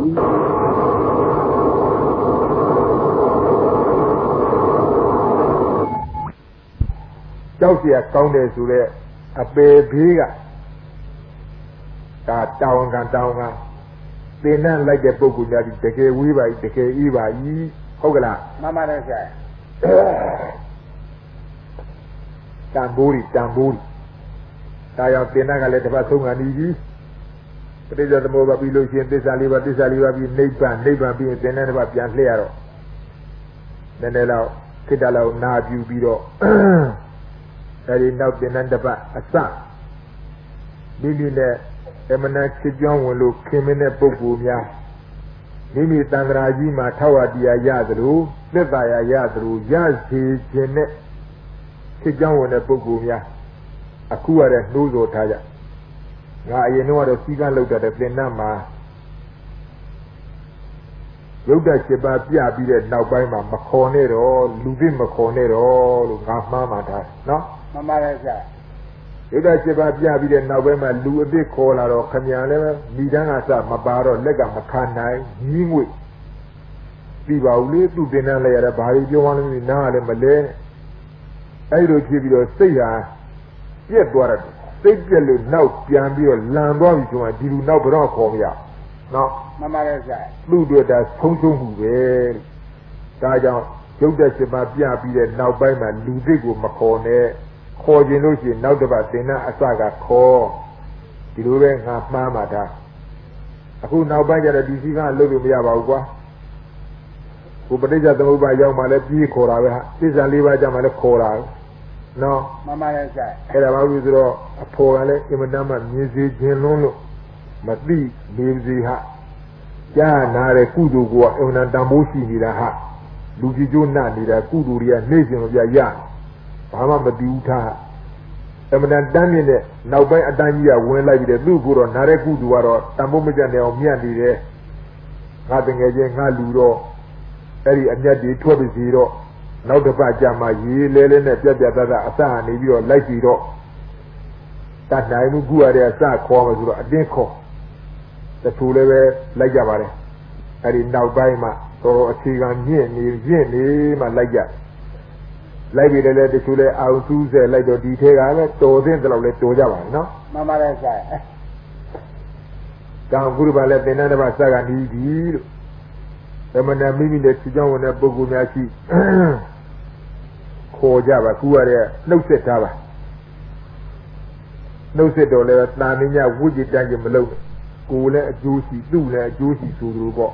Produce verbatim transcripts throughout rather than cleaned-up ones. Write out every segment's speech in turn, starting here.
ကြောက်เสียကောင်းတယ်ဆိုတဲ့အပေဘေးကဒါတောင်းကန်တောင်းကန်သင်္นานလိုက်တဲ့ပုဂ္ဂိုလ်များဒီတကယ်ဝေးပါကြီးတကယ်အေးပါကြီးဟုတ်ကလားမှန်ပါတယ်ဆရာတန်ဖိုးကြီးတန်ဖိုးကြီးဒါကြောင့်သင်္นานကလည်းတစ်ပတ်ဆုံးခံနေပြီပဋိစ္စသမုပ္ပါပြီးလို့ရှိရင်သစ္စာလေးပါးသစ္စာလေးပါးပြီးနိဗ္ဗာန်နိဗ္ဗာန်ပြီးရင်သင်္นานတစ်ပတ်ပြန်လှည့်ရတော့နည်းနည်းတော့ခိတ္တလောက်နာပြူပြီးတော့အဲဒီနောက်သင်္นานတစ်ပတ်အစမိမိနဲ့အမနာချစ်ကြောင်းဝင်လို့ခင်မင်းတဲ့ပုဂ္ဂိုလ်များမိမိတန်ត្រာကြီးမှာထောက်ဝတရားရသလိုသက်သာရရသလိုရစေခြင်းနဲ့ချစ်ကြောင်းဝင်တဲ့ပုဂ္ဂိုလ်များအခုရတဲ့နှိုးဆော်ထားကြငါအရင်တော့စီကံလောက်တဲ့သင်္นานမှာရုပ်တရှိပါပြပြီးတဲ့နောက်ပိုင်းမှာမခေါ်နဲ့တော့လူသိမခေါ်နဲ့တော့လို့ငါမှားမှထားနော်မှန်ပါတယ်ဆရာရုပ်တရှိပါပြပြီးတဲ့နောက်ပိုင်းမှာလူအစ်စ်ခေါ်လာတော့ခမညာလည်းမိတန်းကစမပါတော့လက်ကမခံနိုင်ကြီးငွေပြီးပါဦးလေသူသင်္นานလည်းရတယ်ဘာလို့ပြောမှလည်းနားလည်းမလဲအဲ့လိုဖြစ်ပြီးတော့စိတ်ဟာပြက်သွားတယ်စိတ်ပြက်လို့နောက်ပြန်ပြီးတော့လန်သွားပြီဆိုရင်ဒီလူနောက်ဘယ်တော့ခေါ်မရနော်မှန်ပါတယ်ဆရာသူ့အတွက်ဒါဆုံးရှုံးမှုပဲဒါကြောင့်ရုပ်သက်ရှင်ပါပြပြီးတဲ့နောက်ပိုင်းမှာလူသိကိုမခေါ်နဲ့ခေါ်ခြင်းလို့ရှိရင်နောက်တစ်ပတ်သင်္นานအစကခေါ်ဒီလိုပဲငါမှားမှာဒါအခုနောက်ပိုင်းကျတော့ဒီစီကလုပ်လို့မရပါဘူးကွာကိုပဋိစ္စသမုပ္ပါရောက်မှလည်းပြေးခေါ်တာပဲဟာသစ္စာလေးပါးကြမှလည်းခေါ်တာနော်မှန်ပါတယ်ဆရာအဲ့ဒါဘာလို့ဆိုတော့အဖော်ကလည်းအင်မတန်မှမြင်စေခြင်းလုံးလို့မသိနေစီဟာကြားနာတဲ့ကုသိုလ်ကအင်မတန်တန်ဖိုးရှိနေတာဟာလူကြီးကျိုးနာနေတာကုသိုလ်တွေကနေ့စဉ်မပြရဘာမှမတည်ဘူးထားအင်မတန်တန်းနေတဲ့နောက်ပိုင်းအတန်းကြီးကဝင်လိုက်ပြီးတဲ့သူ့ကိုတော့နာတဲ့ကုသိုလ်ကတော့တန်ဖိုးမကျတဲ့အောင်မြတ်နေတယ်ငါတငယ်ချင်းငါလူတော့အဲ့ဒီအမျက်တွေထွက်ပြီးစီတော့နောက်တစ်ပတ်ကြာမှရေလဲလဲနဲ့ပြက်ပြက်သားသားအစအနေပြီးတော့လိုက်ပြီးတော့တတ်နိုင်မှုကူရတဲ့အစခေါ်မှဆိုတော့အတင်းခေါ်တထူလည်းပဲလိုက်ကြပါတယ်အဲ့ဒီနောက်ပိုင်းမှာတော်တော်အခြေခံညင့်နေညင့်နေမှလိုက်ကြလိုက်ပြီးလည်းတချို့လည်းအောင်စူးဆဲလိုက်တော့ဒီထဲကလည်းတော်သိတဲ့လောက်လည်းတော်ကြပါလေနော်မှန်ပါတယ်ဆရာတောင်ကုရပါလည်းသင်္นานတစ်ပါးစကနေပြီလို့သမဏမိမိနဲ့ချီကြောင်းဝင်တဲ့ပုဂ္ဂိုလ်များရှိခေါ်ကြပါကူရတဲ့နှုတ်ဆက်ထားပါနှုတ်ဆက်တော်လည်းတာမင်းညဝိจิตတန်းကြီးမလုပ်ကိုယ်လည်းအကျိုးရှိသူ့လည်းအကျိုးရှိဆိုလိုပေါ့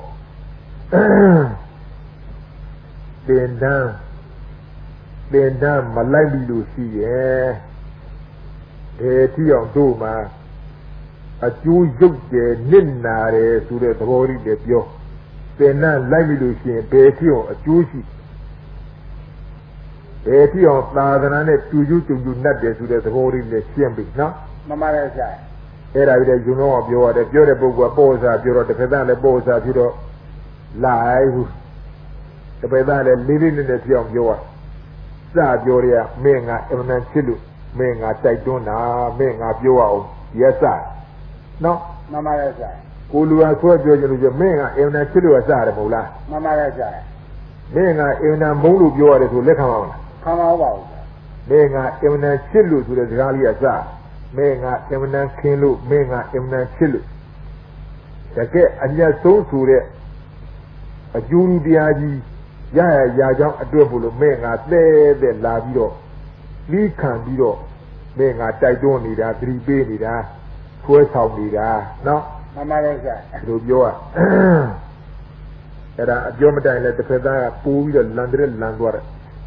သင်္นานသင်္นานမလိုက်ပြီလို့ရှိရဲ့ဒီတိအောင်တို့မှာအကျိုးရုပ်ကျယ်နစ်နာတယ်ဆိုတဲ့သဘောလေးတွေပြောသင်္นานလိုက်ပြီလို့ရှိရင်ဘယ်တိအောင်အကျိုးရှိဘယ်တိအောင်သာသနာနဲ့တူကျူးကြုံကျူးနှက်တယ်ဆိုတဲ့သဘောလေးတွေရှင်းပြီနော်မှန်ပါတယ်ဆရာအဲ့ဒါပြီးတော့ယုံတော့ပြောရတယ်ပြောတဲ့ပုဂ္ဂိုလ်ကပို့စားပြောတော့တစ်ခါတည်းလည်းပို့စားပြီးတော့လိုက်ဘူးတစ်ခါတည်းလည်းလေးလေးနက်နက်ပြောင်းပြောရစပြောရမင်းကအမှန်ချစ်လို့မင်းကတိုက်တွန်းတာမင်းကပြောအောင်ရက်စနော်မှန်ပါတယ်ဆရာကိုလူကဆွဲပြောကြလို့ကျမင်းကအမှန်ချစ်လို့စရတယ်မဟုတ်လားမှန်ပါတယ်ဆရာမင်းကအမှန်မုန်းလို့ပြောရတယ်ဆိုလက်ခံပါမလားခံပါပါဘူးမင်းကအမှန်ချစ်လို့ဆိုတဲ့စကားလေးကစမင်းကအမှန်ခင်လို့မင်းကအမှန်ချစ်လို့တကယ်အမျက်ဆုံးဆိုတဲ့အကျိုးတရားကြီးရရရာကြောင်းအတွက်ဖို့လို့မင်းကသဲတဲ့လာပြီးတော့လိခံပြီးတော့မင်းကတိုက်တွန်းနေတာသတိပေးနေတာဆွဲဆောင်နေတာနော်မှန်ပါတယ်ဆရာဒီလိုပြောရအဲ့ဒါအပြောမတိုင်လဲတစ်ဖက်သားကပိုးပြီးတော့လန်တဲ့လန်သွားတယ်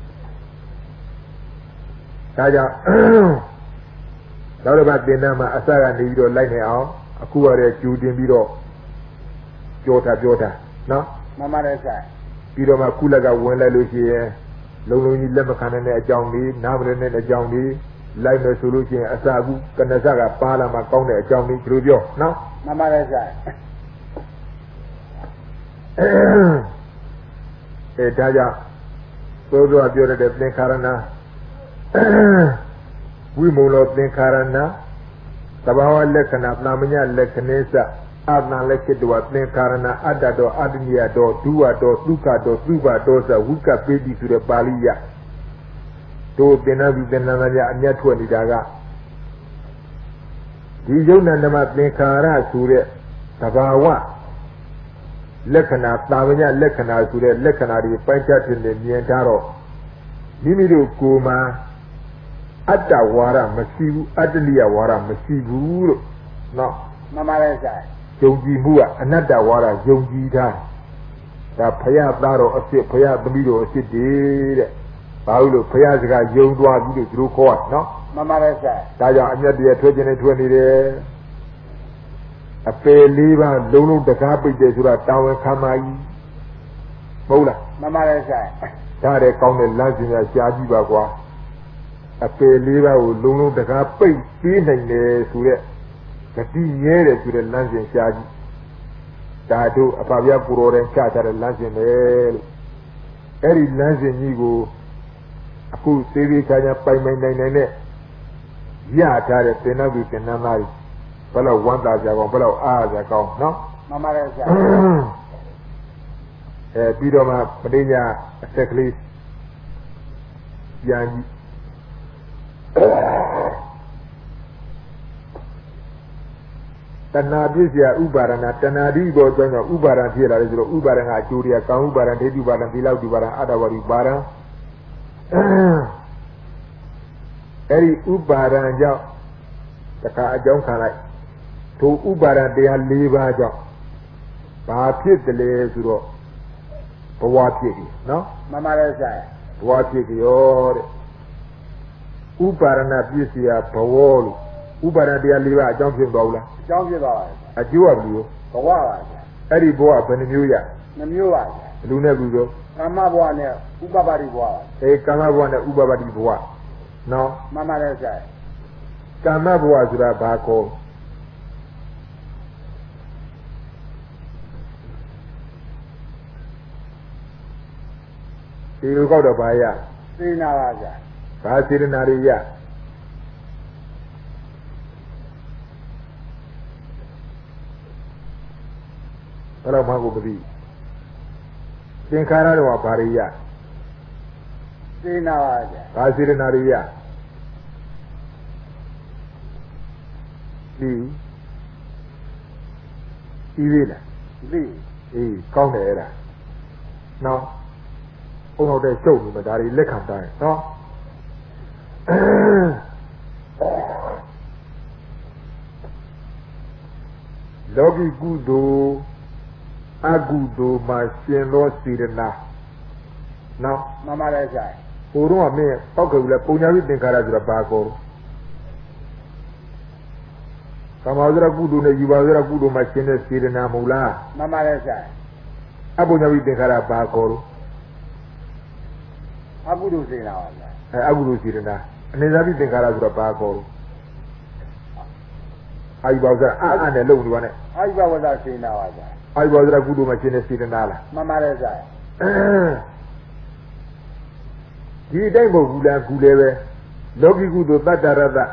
ဒါကြောင့်နောက်တစ်ပတ်သင်္นานမှာအစကနေပြီးတော့လိုက်နေအောင်အခုရတဲ့ကျူတင်ပြီးတော့ပြောတာပြောတာနော်မှန်ပါတယ်ဆရာပြီးတော့မှကုလကဝင်လိုက်လို့ရှိရင်လုံလုံကြီးလက်မခံနိုင်တဲ့အကြောင်းလေးနားမလည်တဲ့အကြောင်းလေးလိုက်မယ်ဆိုလို့ရှိရင်အစာကူကနစကပါလာမှကောင်းတဲ့အကြောင်းလေးဘယ်လိုပြောနော်မှန်ပါတယ်ဆရာအဲဒါကြောင့်သို့သောပြောတဲ့သင်္ခါရဏဝိမုံလောသင်္ခါရဏ Tabawa lekana namanya lekanesa adna lekidwa karena ada do adniya do dua do duka do suba do sa wika pedi sura baliya do benabi benanya anya tuwa ni daga di yawna nama kara sura tabawa lekana namanya lekana sura lekana di panchatin ne miyan taro mimi do kuma adda wara masibu adliya wara masibu no mama le sai ယုံကြည်မှုကအနတ္တဝါဒယုံကြည်တာဒါဖယားသားတော်အစ်စ်ဖယားသမီးတော်အစ်စ်တွေတဲ့ဘာလို့ဖယားစကားယုံသွားပြီးလို့သူတို့ခေါ်တာနော်မမလည်းဆိုင်ဒါကြောင့်အမြတ်တရထွက်ခြင်းနဲ့ထွက်နေတယ်အပေလေးပါလုံးလုံးတကားပိတ်တယ်ဆိုတာတာဝန်ခံပါကြီးမဟုတ်လားမမလည်းဆိုင်ဒါတဲ့ကောင်းတဲ့လမ်းစဉ်များရှားကြည့်ပါကွာအပေလေးပါကိုလုံးလုံးတကားပိတ်ပြီးနိုင်တယ်ဆိုတဲ့ကတိရဲတယ်ဆိုတဲ့လမ်းစဉ်ရှားကြည့်ဒါတို့အဖဗျာကိုရောတဲ့ချထားတဲ့လမ်းစဉ်ပဲလို့အဲ့ဒီလမ်းစဉ်ကြီးကိုအခုသေးသေးချာချာပိုင်ပိုင်နိုင်နိုင်နဲ့ရထားတဲ့သင်္နဗုသင်္နသားကြီးဘယ်လောက်ဝမ်းသာကြကောင်းဘယ်လောက်အားရကြကောင်းနော်မမလည်းဆရာအဲပြီးတော့မှပဋိညာအသက်ကလေးပြန်ကြည့်တဏှာပြည့်စရာဥပါဒနာတဏှာဒီဘောကြောင့်ဥပါဒံဖြစ်လာတယ်ဆိုတော့ဥပါဒံကအကျိုးတွေကကာဥပါဒံဒိဋ္ဌိပါဒံသီလဥပါဒံအတ္တဝရိပါဒံအဲ့ဒီဥပါဒံကြောင့်တခါအကြောင်းခံလိုက်ထိုဥပါဒံတရား၄ပါးကြောင့်ဘာဖြစ်တယ်လဲဆိုတော့ဘဝဖြစ်ပြီနော်မမလည်းဆိုင်ဘဝဖြစ်ကြောတဲ့ဥပါဒနာပြည့်စရာဘဝလို့ဥပါဒတရား၄ပါးအကြောင်းဖြစ်သွားဘူးလားအကြောင်းဖြစ်သွားပါတယ်အကျိုးကဘယ်လိုဘဝပါဗျာအဲ့ဒီဘဝဘယ်နှမျိုးရနှမျိုးပါဗျာဘယ်လိုနဲ့ဘူးဆိုကာမဘဝနဲ့ဥပပတ္တိဘဝအေးကာမဘဝနဲ့ဥပပတ္တိဘဝနော်မမလည်းဆိုင်ကာမဘဝဆိုတာဘာကိုဒီလိုကောက်တော့ဘာရစေနာပါဗျာဘာစေရနာတွေရအဲ့တော့မဟုတ်ဘူးပြီသင်္ခါရတော့ဘာတွေရစေနာပါဗျာဘာစေရနာတွေရဒီဒီလေလားဒီအေးကောင်းတယ်အဲ့ဒါနော်ဘုံတော်တဲ့ကျုပ်နေမှာဒါတွေလက်ခံတိုင်းနော်လောကီကုသိုလ်အကုသိုလ်မှာရှင်သောစေရနာနော်မမလည်းဆိုင်ဟိုတော့မင်းပောက်ကြဘူးလေပုံညာပြီးသင်္ခါရဆိုတာဘာကောကမ္မဇရကုသိုလ်နဲ့ယူပါဇရကုသိုလ်မှာရှင်တဲ့စေရနာမဟုတ်လားမမလည်းဆိုင်အပုံညာပြီးသင်္ခါရဘာကောအကုသိုလ်စေနာပါဗျာအဲအကုသိုလ်စေနာအနေသာပြီးသင်္ခါရဆိုတာဘာကောအာယုဘဇရအာအနဲ့လုံနေပါနဲ့အာယုဘဝဇရစေနာပါဗျာအာယုဘဇရကုသိုလ်မှာရှင်တဲ့စေနာလားမမလည်းဆိုင်ဒီအတိုင်းမဟုတ်ဘူးလားကူလည်းပဲလောကီကုသိုလ်တတ္တရတ္တ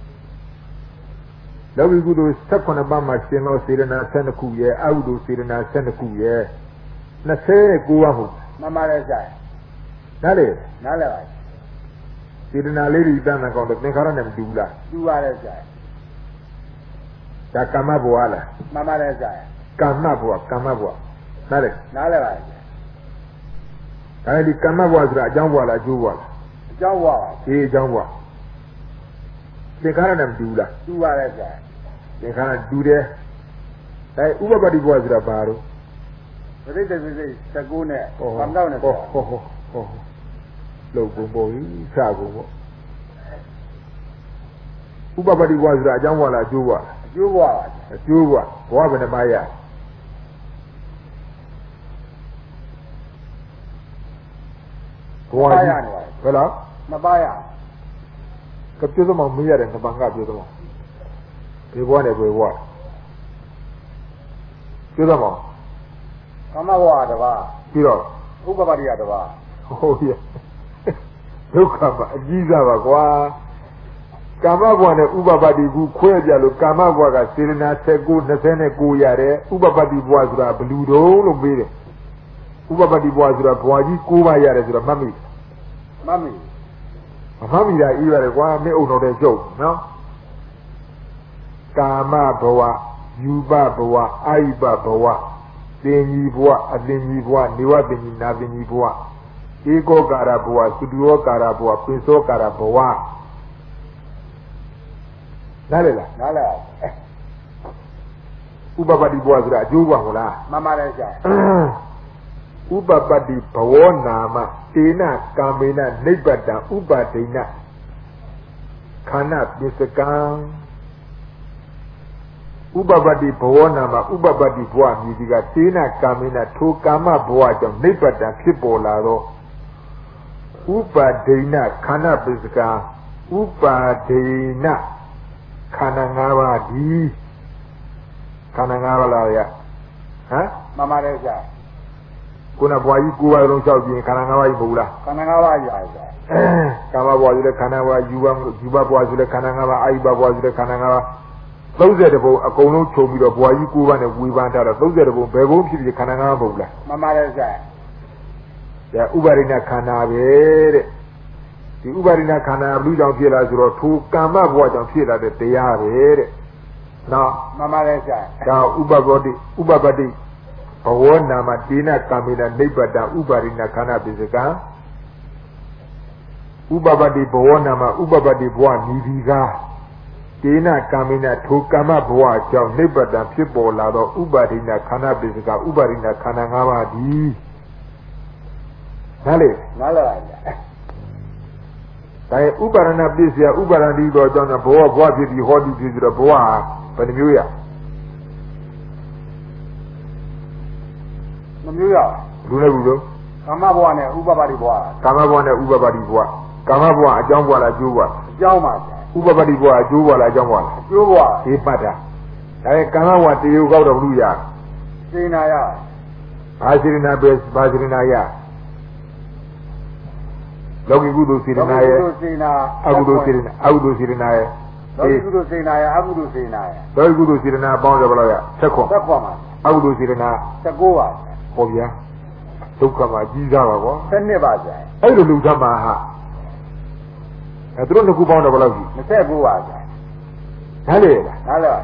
လောကီကုသိုလ်၁၈ပါးမှာရှင်သောစေရနာ၁၂ခုရဲ့အကုသိုလ်စေရနာ၁၂ခုရဲ့၂၉ပါးဟုတ်မမလည်းဆိုင်နားလေနားလေပါစေရနာလေးတွေတန်းတန်းကောင်းတယ်သင်္ခါရနဲ့မတူဘူးလားတူပါတယ်ဆိုင်ဒါကာမဘဝလားမမလည်းဆိုင်ကာမဘဝကာမဘဝနားလေနားလေပါဒါဒီကာမဘဝဆိုတာအကြောင်းဘဝလားအကျိုးဘဝလားအကြောင်းဘဝပါအေးအကြောင်းဘဝသင်္ခါရနဲ့မတူဘူးလားတူပါတယ်ဆိုင်သင်္ခါရတူတယ်အဲဥပပတ္တိဘဝဆိုတာဘာလို့ပရိသေစိတ်၁၉နဲ့ဘာတော့နဲ့ဟောဟောဟောဟောလောက်ကုန်ပေါ်ကြီးစကုန်ပေါ့ဥပပတ္တိဘဝဆိုတာအကြောင်းဘဝလားအကျိုးဘဝလားအကျိုးဘဝပါအကျိုးဘဝဘဝဘယ်နှပါးရဘဝရနေပါဘယ်လားမပါရကပြည့်စုံမမရတယ်ငပန်ကပြည့်စုံဒီဘဝနဲ့ဘယ်ဘဝပြည့်စုံမကာမဘဝတပါးပြီးတော့ဥပပတ္တိယတပါးဟုတ်ရဲ့ဒုက္ခပါအကြီးစားပါကွာကာမဘဝနဲ့ဥပပတ္တိကူခွဲပြလို့ကာမဘဝကစေရနာ၁၉ ၂၉ရတယ်ဥပပတ္တိဘဝဆိုတာဘလူတုံးလို့မေးတယ်ဥပပတ္တိဘဝဆိုတာဘဝကြီး၉ပါးရတယ်ဆိုတော့မှတ်မိမှတ်မိမမှတ်မိတာအေးရတယ်ကွာမင်းအုံတော်တဲ့ကျုပ်နော်ကာမဘဝယူပဘဝအာယုပဘဝသင်္ကြီးဘဝအသင်္ကြီးဘဝနေဝသင်္ကြီးနာသင်္ကြီးဘဝဧကောကာရဘဝသုတယောကာရဘဝပိသောကာရဘဝနားလေလားနားလေဥပပတ္တိဘဝဆိုတာအကျိုးဘဝဟုတ်လားမှန်ပါတယ်ဆရာဥပပတ္တိဘဝနာမတေနကာမေနနိဗ္ဗတံဥပဒိနခန္ဓာပစ္စကံဥပပတ္တိဘဝနာမဥပပတ္တိဘဝမြည်ဒီကတေနကာမေနထိုကာမဘဝကြောင့်နိဗ္ဗတံဖြစ်ပေါ်လာတော့ဥပဒိနခန္ဓာပစ္စကံဥပဒိနခန္ဓာ၅ပါးဒီခန္ဓာ၅ပါးလားရဟမ်မှန်ပါတယ်ဆရာခုနဘွားကြီးကိုယ်ပါလုံးလျှောက်ကြည့်ခန္ဓာ၅ပါးကြီးမဟုတ်လားခန္ဓာ၅ပါးကြီးပါဆရာကာမဘွားကြီးလည်းခန္ဓာ၅ပါးယူပါယူပါဘွားကြီးလည်းခန္ဓာ၅ပါးအာယုဘဘွားကြီးလည်းခန္ဓာ၅ပါး၃၀ဘုံအကုန်လုံးခြုံပြီးတော့ဘွားကြီးကိုယ်ပါနဲ့ဝေဖန်ထားတော့၃၀ဘုံဘယ်ဘုံဖြစ်ဖြစ်ခန္ဓာ၅ပါးမဟုတ်လားမှန်ပါတယ်ဆရာဒါဥပါရိဏခန္ဓာပဲတဲ့ဒီဥပါရိဏခန္ဓာဘလူကြောင့်ဖြစ်လာဆိုတော့ထိုကာမဘဝကြောင့်ဖြစ်လာတဲ့တရားပဲတဲ့နော်မှန်ပါတယ်ဆရာဒါဥပပတ္တိဥပပတ္တိဘဝနာမတေနကာမေနနိဗ္ဗတံဥပါရိဏခန္ဓာပိစကံဥပပတ္တိဘဝနာမဥပပတ္တိဘဝနိဒီကာတေနကာမေနထိုကာမဘဝကြောင့်နိဗ္ဗတံဖြစ်ပေါ်လာတော့ဥပါရိဏခန္ဓာပိစကဥပါရိဏခန္ဓာ၅ပါးဒီနားလေနားလေပါဗျာဒါဥပါရဏပစ္စယဥပါရဏီတော့ကြောင့်ဘဝဘဝဖြစ်ပြီးဟောဒီဖြစ်ပြီးတော့ဘဝဘယ်နှမျိုးရမမျိုးရဘူးလည်းဘူးလို့ကာမဘဝနဲ့ဥပပတ္တိဘဝကာမဘဝနဲ့ဥပပတ္တိဘဝကာမဘဝအကြောင်းဘဝလားအကျိုးဘဝအကြောင်းပါဗျာဥပပတ္တိဘဝအကျိုးဘဝလားအကြောင်းဘဝလားအကျိုးဘဝဒီပတ်တာဒါရဲ့ကာမဘဝတရေကောက်တော့ဘလို့ရစေနာရဘာစေနာပဲဘာစေနာရလောကီကုသိုလ်စေနာရဲ့အကုသိုလ်စေနာအကုသိုလ်စေနာရဲ့လောကီကုသိုလ်စေနာရဲ့အကုသိုလ်စေနာရဲ့လောကီကုသိုလ်စေနာပေါင်းတယ်ဘယ်လောက်ရဆက်ခွန်ဆက်ခွန်ပါအကုသိုလ်စေနာ၁၉ပါဟောဗျာဒုက္ခမှာကြီးစားပါကွာ၁၂ပါဗျာအဲ့လိုလူသားမှာဟာအဲသူတို့နှစ်ခုပေါင်းတော့ဘယ်လောက်ကြီး၂၉ပါဗျာနားလေလားနားလေ